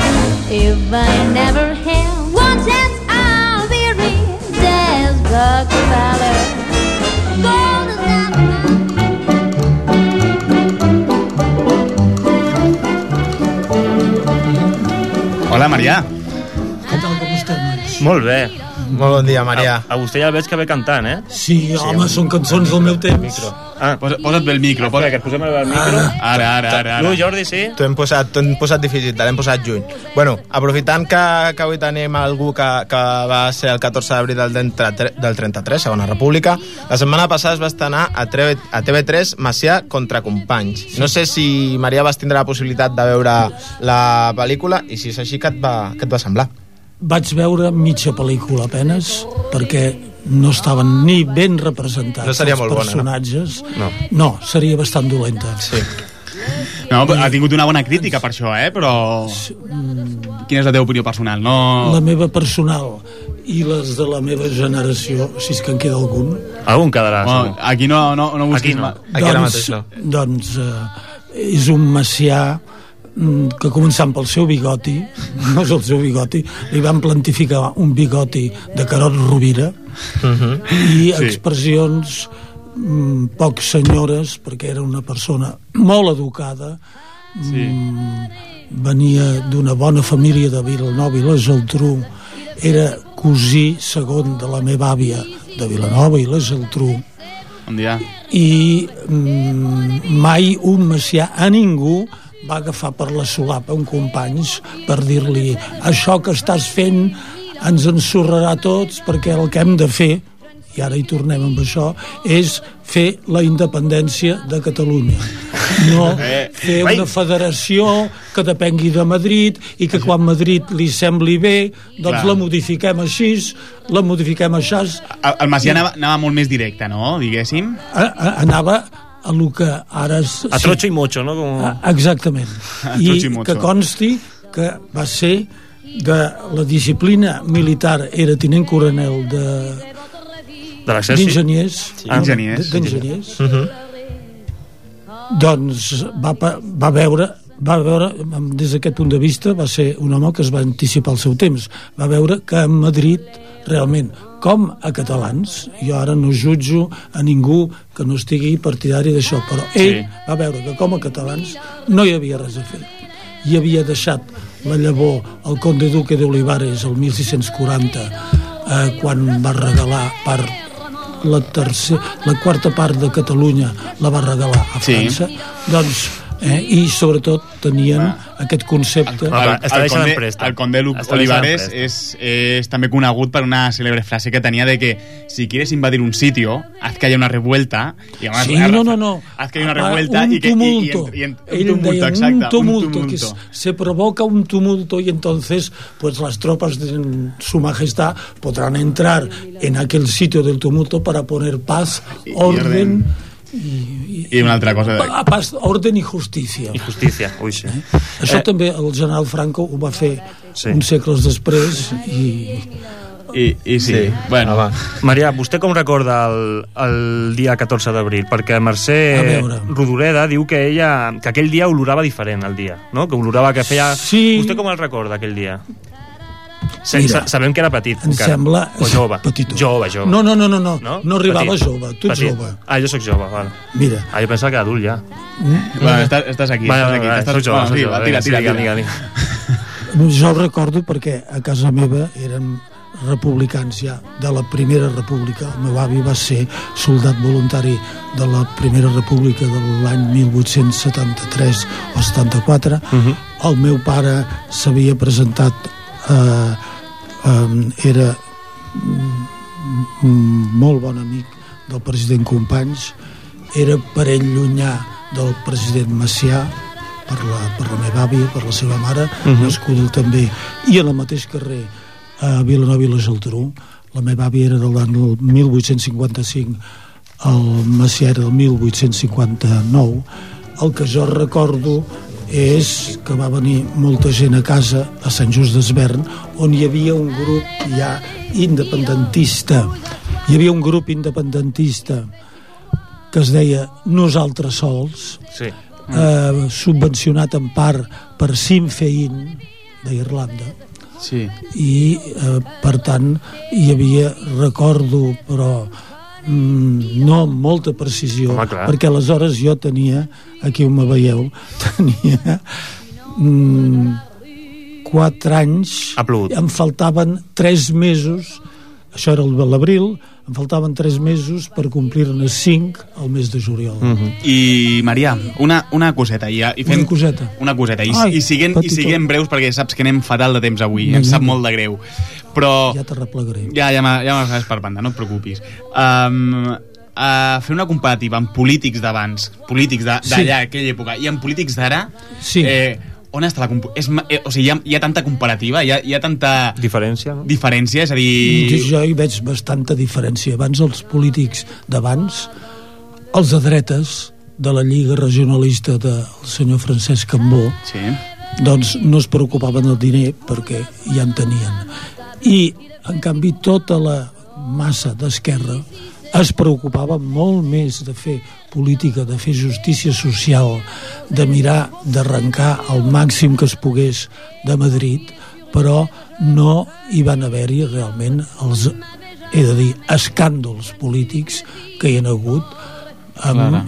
if I never have one chance. Hola, Marià. Què tal, com estem? Molt bé. Molt bon dia, Marià. A, a vostè ja el veig que ve cantant, eh? Sí, home, sí, són cançons del meu temps. Ah, posa, posa't bé el micro. Posa... que et posem el micro. Ara, ara, ara. Tu, Jordi, sí? T'ho hem posat, t'ho hem posat difícil, te l'hem posat juny. Bueno, aprofitant que, que avui tenim algú que, que va ser el catorze d'abril del, del trenta-tres, Segona República, la setmana passada es va estrenar a, a T V tres Macià contra Companys. No sé si, Marià, vas tindre la possibilitat de veure la pel·lícula i si és així, què et va, què et va semblar? vaig veure mitja pel·lícula apenes, perquè no estaven ni ben representats no seria els molt personatges. Bona, no? no, seria bastant dolenta. Sí. No, ha tingut una bona crítica per això, eh? Però quina és la teva opinió personal? No... La meva personal i les de la meva generació, si és que en queda algun. Algun quedarà. Bueno, aquí no, no, no busquis... Aquí no. Aquí ara Doncs, mateix no. doncs eh, és un macià mm, que començant pel seu bigoti, no és el seu bigoti, li van plantificar un bigoti de Carot Rovira Uh-huh. i Sí. expressions mm, poc senyores, perquè era una persona molt educada, Sí. mm, venia d'una bona família de Vilanova i la Geltrú, era cosí segon de la meva àvia de Vilanova i la Geltrú, Bon dia. i mm, mai un macià a ningú va agafar per la solapa un companys per dir-li això que estàs fent ens ensorrarà a tots, perquè el que hem de fer, i ara hi tornem amb això, és fer la independència de Catalunya, no fer una federació que depengui de Madrid i que quan Madrid li sembli bé doncs Clar. la modifiquem així, la modifiquem així. El, el Macià anava, anava molt més directe, no? Diguéssim. A, a, anava a lo que ara... és- A trocho i mocho, no? Com... Ah, exactament. A I trocho i mocho. que consti que va ser de la disciplina militar, era tinent coronel de De l'exèrcit. d'enginyers, Sí. Enginyers. d'enginyers. Uh-huh. Doncs va, pa- va veure va veure, des d'aquest punt de vista va ser un home que es va anticipar el seu temps, va veure que a Madrid realment, com a catalans, jo ara no jutjo a ningú que no estigui partidari d'això, però ell Sí. va veure que com a catalans no hi havia res a fer, i havia deixat la llavor al conde duque d'Olivares el mil sis-cents quaranta, eh, quan va regalar part la, tercer, la quarta part de Catalunya la va regalar a Sí. França, doncs, eh, i sobretot tenien Ah. aquest concepte. El, Ah, està el, deixant conde, en préstec. el conde Lu- Està deixant en Olivares préstec. és, és també conegut per una célebre frase que tenia de que si quieres invadir un sitio, haz que haya una revuelta. Y además, Sí, la- no, no, no. Haz que haya una Ah, revuelta un y que... y- tumulto. y en- y en- Ell un en tumulto, deia, exacte. un tumulto, un que es- tumulto. se provoca un tumulto y entonces pues las tropas de su majestad podrán entrar en aquel sitio del tumulto para poner paz, Y- y orden... orden. I, I una altra cosa de- Pa- paz, orden i justícia. I justícia, ui, sí. Això també el general Franco ho va fer Sí. uns segles després i... I, i sí, Sí. bueno, Ah, va. Marià, vostè com recorda el, el dia catorze d'abril? Perquè A Mercè veure. Rodoreda diu que ella que aquell dia olorava diferent, el dia, no? Que olorava que feia... Sí. Vostè com el recorda, aquell dia? Sense, Mira, sabem que era petit, em encara. sembla... O jove. Petitó. Jove, jove. No, no, no, no, no, No? no arribava Petit. jove, tu ets Petit. jove. Ah, jo sóc jove, val. Mira, Ah, jo pensava que era adult ja. bueno estàs, estàs aquí, Vale, estàs vale, aquí. vale, estàs, soc jove, bueno, soc sí, jove. tira, tira, Vinga, tira. vinga, vinga. jo ho recordo perquè a casa meva eren republicans ja de la primera república. El meu avi va ser soldat voluntari de la primera república de l'any mil vuit-cents setanta-tres o setanta-quatre. Mhm. El meu pare s'havia presentat eh, eh, era mm, molt bon amic del president Companys, era parell llunyà del president Macià per la, per la meva àvia, per la seva mare, uh -huh. nascuda també, i al mateix carrer a Vilanova i la Geltrú. La meva àvia era de l'any mil vuit-cents cinquanta-cinc, el Macià era del mil vuit-cents cinquanta-nou. El que jo recordo és que va venir molta gent a casa a Sant Just d'Esvern, on hi havia un grup ja independentista. Hi havia un grup independentista que es deia Nosaltres Sols, Sí. eh, subvencionat en part per Sinn Féin d'Irlanda, Sí. i eh, per tant hi havia, recordo, però mm, no amb molta precisió, Home, clar. perquè aleshores jo tenia, aquí on me veieu, tenia mm, quatre anys, Ha plogut. em faltaven tres mesos, això era el- l'abril, em faltaven tres mesos per complir-ne cinc al mes de juliol. Mhm. I, Marià, una, una coseta. I, i fent, Una coseta. Una coseta. I, Ai, i, siguent, i petitó. siguent breus, perquè saps que anem fatal de temps avui. Vinga. Em sap molt de greu. Però... Ja t'arreplegaré. Ja, ja m'ha ja m'ha per banda, no et preocupis. Um, uh, fer una comparativa amb polítics d'abans, polítics d'allà, Sí. aquella època, i amb polítics d'ara, Sí. eh, on està la... comp- És, ma- eh, o sigui, hi ha, hi ha tanta comparativa, hi ha, hi ha tanta Diferència, no? diferència, és a dir... Jo, jo hi veig bastanta diferència. Abans els polítics d'abans, els de dretes de la Lliga Regionalista del senyor Francesc Cambó, Sí. doncs no es preocupaven del diner perquè ja en tenien. I, en canvi, tota la massa d'esquerra es preocupava molt més de fer política, de fer justícia social, de mirar d'arrencar el màxim que es pogués de Madrid, però no hi van haver-hi realment els, he de dir, escàndols polítics que hi ha hagut amb,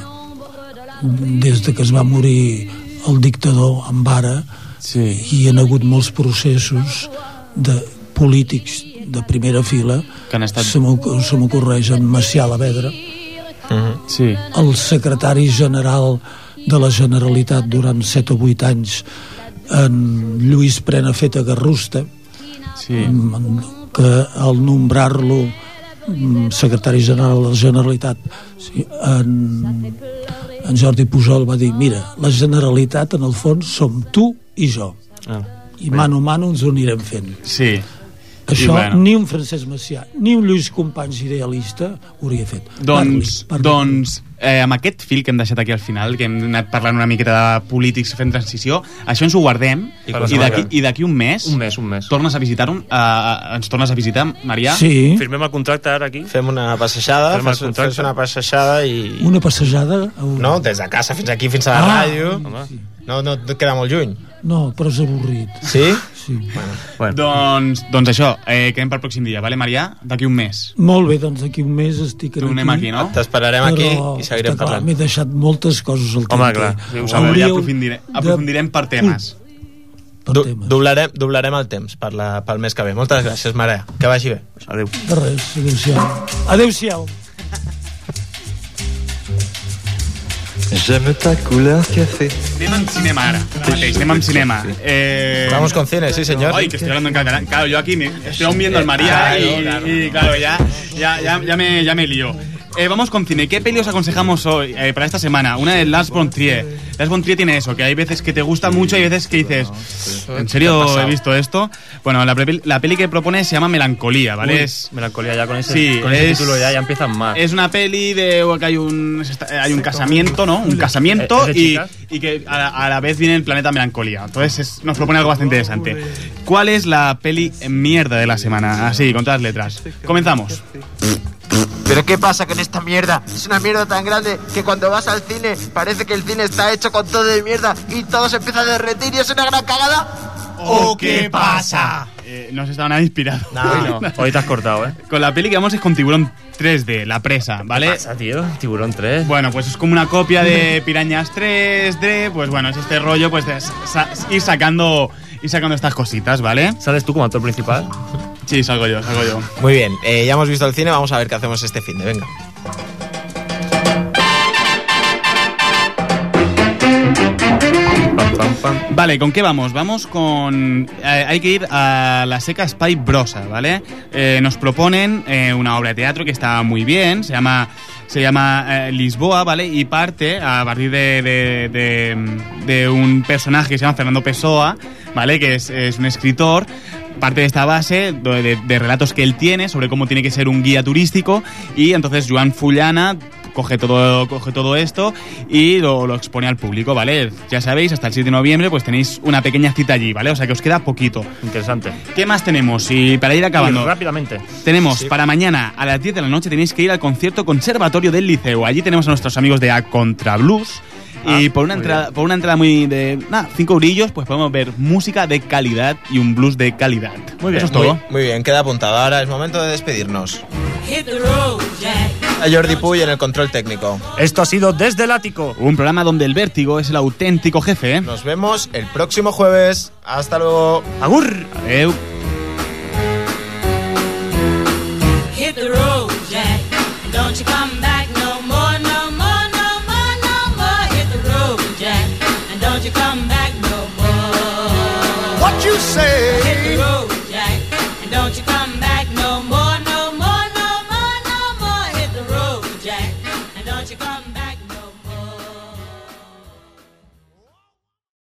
des de que es va morir el dictador en vara. Sí. Hi ha hagut molts processos de polítics de primera fila Que han estat- se m'oc- se m'ocorreix en Macià Alavedra, Sí. el secretari general de la Generalitat durant set o vuit anys, en Lluís Prenafeta Garrusta, Sí. que al nombrar-lo mm, secretari general de la Generalitat, sí, en, en Jordi Pujol va dir: mira, la Generalitat en el fons som tu i jo, Ah. i mano a mano ens ho anirem fent. Sí. Això I bueno. ni un Francesc Macià ni un Lluís Companys idealista ho hauria fet. Doncs, Parli, parli. doncs eh, amb aquest fil que hem deixat aquí al final, que hem anat parlant una miqueta de polítics fent transició, això ens ho guardem I i, per la i d'aquí setmana. i d'aquí un mes, Un mes, un mes. tornes a visitar-ho, eh, ens tornes a visitar, Marià? Sí, Firmem el contracte ara aquí. Fem una passejada, Fem el fes, contracte. fes una passejada i... una passejada a un... No, des de casa fins aquí, fins a la Ah, ràdio. Home. No, no et queda molt lluny. No, però és avorrit. Sí? Sí. Bueno. Doncs, doncs això, eh, quedem pel pròxim dia, vale, Marià? D'aquí un mes. Molt bé, doncs d'aquí un mes estic aquí. Tornem aquí, no? T'esperarem aquí i seguirem està clar, parlant. m'he deixat moltes coses al Home, tinter. clar, sí, ho A sabeu. veure, ja Hauríeu aprofundirem, de- aprofundirem per temes. Per Du temes. doblarem, doblarem el temps per la, pel mes que ve. Moltes gràcies, Marea. Que vagi bé. Adéu. De res, adéu-siau. Adéu-siau. J'aime ta couleur café. Anem amb cinema ara, ara mateix, anem amb cinema. Eh... Vamos con cine, sí, señor. Ay, que estoy hablando en catalán. Claro, yo aquí me estoy aún viendo el María y, y, claro, ya, ya, ya, ya, me, ya me lío. Eh, vamos con cine. ¿Qué peli os aconsejamos hoy, eh, para esta semana? Una de Lars von Trier. Lars von Trier tiene eso, que hay veces que te gusta mucho y hay veces que dices, ¿en serio he visto esto? Bueno, la, pre- la peli que propone se llama Melancolía, ¿vale? Uy, Es, melancolía ya con ese, Sí, con ese es- título ya, ya empiezan mal. es una peli de que hay un, hay un casamiento, ¿no? Un casamiento ¿Es de y, chicas? y que a la, a la vez viene el planeta Melancolía. Entonces es- nos propone algo bastante interesante. ¿Cuál es la peli mierda de la semana? Así, con todas las letras. Comenzamos. ¿Pero qué pasa con esta mierda? Es una mierda tan grande que cuando vas al cine parece que el cine está hecho con todo de mierda y todo se empieza a derretir y es una gran cagada. ¿O qué pasa? Eh, no se estaba nada inspirado. No, hoy te has cortado, ¿eh? Con la peli que vamos es con Tiburón tres D, La Presa, ¿vale? ¿Qué pasa, tío? Tiburón tres. Bueno, pues es como una copia de Pirañas tres D, pues bueno, es este rollo, pues de sa- ir sacando, ir sacando estas cositas, ¿vale? ¿Sales tú como actor principal? Sí, salgo yo, salgo yo. Muy bien, eh, ya hemos visto el cine, vamos a ver qué hacemos este fin de. Venga. Pam, pam. Vale, ¿con qué vamos? Vamos con... eh, hay que ir a la Seca Spy Brosa, ¿vale? Eh, nos proponen eh, una obra de teatro que está muy bien, se llama... Se llama eh, Lisboa, ¿vale? Y parte a partir de, de, de, de un personaje que se llama Fernando Pessoa, ¿vale? Que es, es un escritor. Parte de esta base de, de, de relatos que él tiene sobre cómo tiene que ser un guía turístico. Y entonces Joan Fullana coge todo, coge todo esto y lo, lo expone al público, ¿vale? Ya sabéis, hasta el siete de noviembre pues tenéis una pequeña cita allí, ¿vale? O sea que os queda poquito. Interesante. ¿Qué más tenemos? Y para ir acabando... Y rápidamente. Tenemos para mañana a las diez de la noche tenéis que ir al concierto Conservatorio del Liceo. Allí tenemos a nuestros amigos de A Contra Blues. Ah, y por una muy entrada, bien. por una entrada muy de nada, cinco eurillos, pues podemos ver música de calidad y un blues de calidad. Muy bien. Eso es todo. Muy, muy bien, queda apuntado. Ahora es momento de despedirnos. Hit the road, Jack. A Jordi Puy en el control técnico. Esto ha sido Desde el Ático. Un programa donde el vértigo es el auténtico jefe, ¿eh? Nos vemos el próximo jueves. Hasta luego. Agur. Adeu. Hit the road, Jack. Don't you come back no more, no more, no more, no more. Hit the road, Jack. And don't you come back no more. What you say? Hit the road,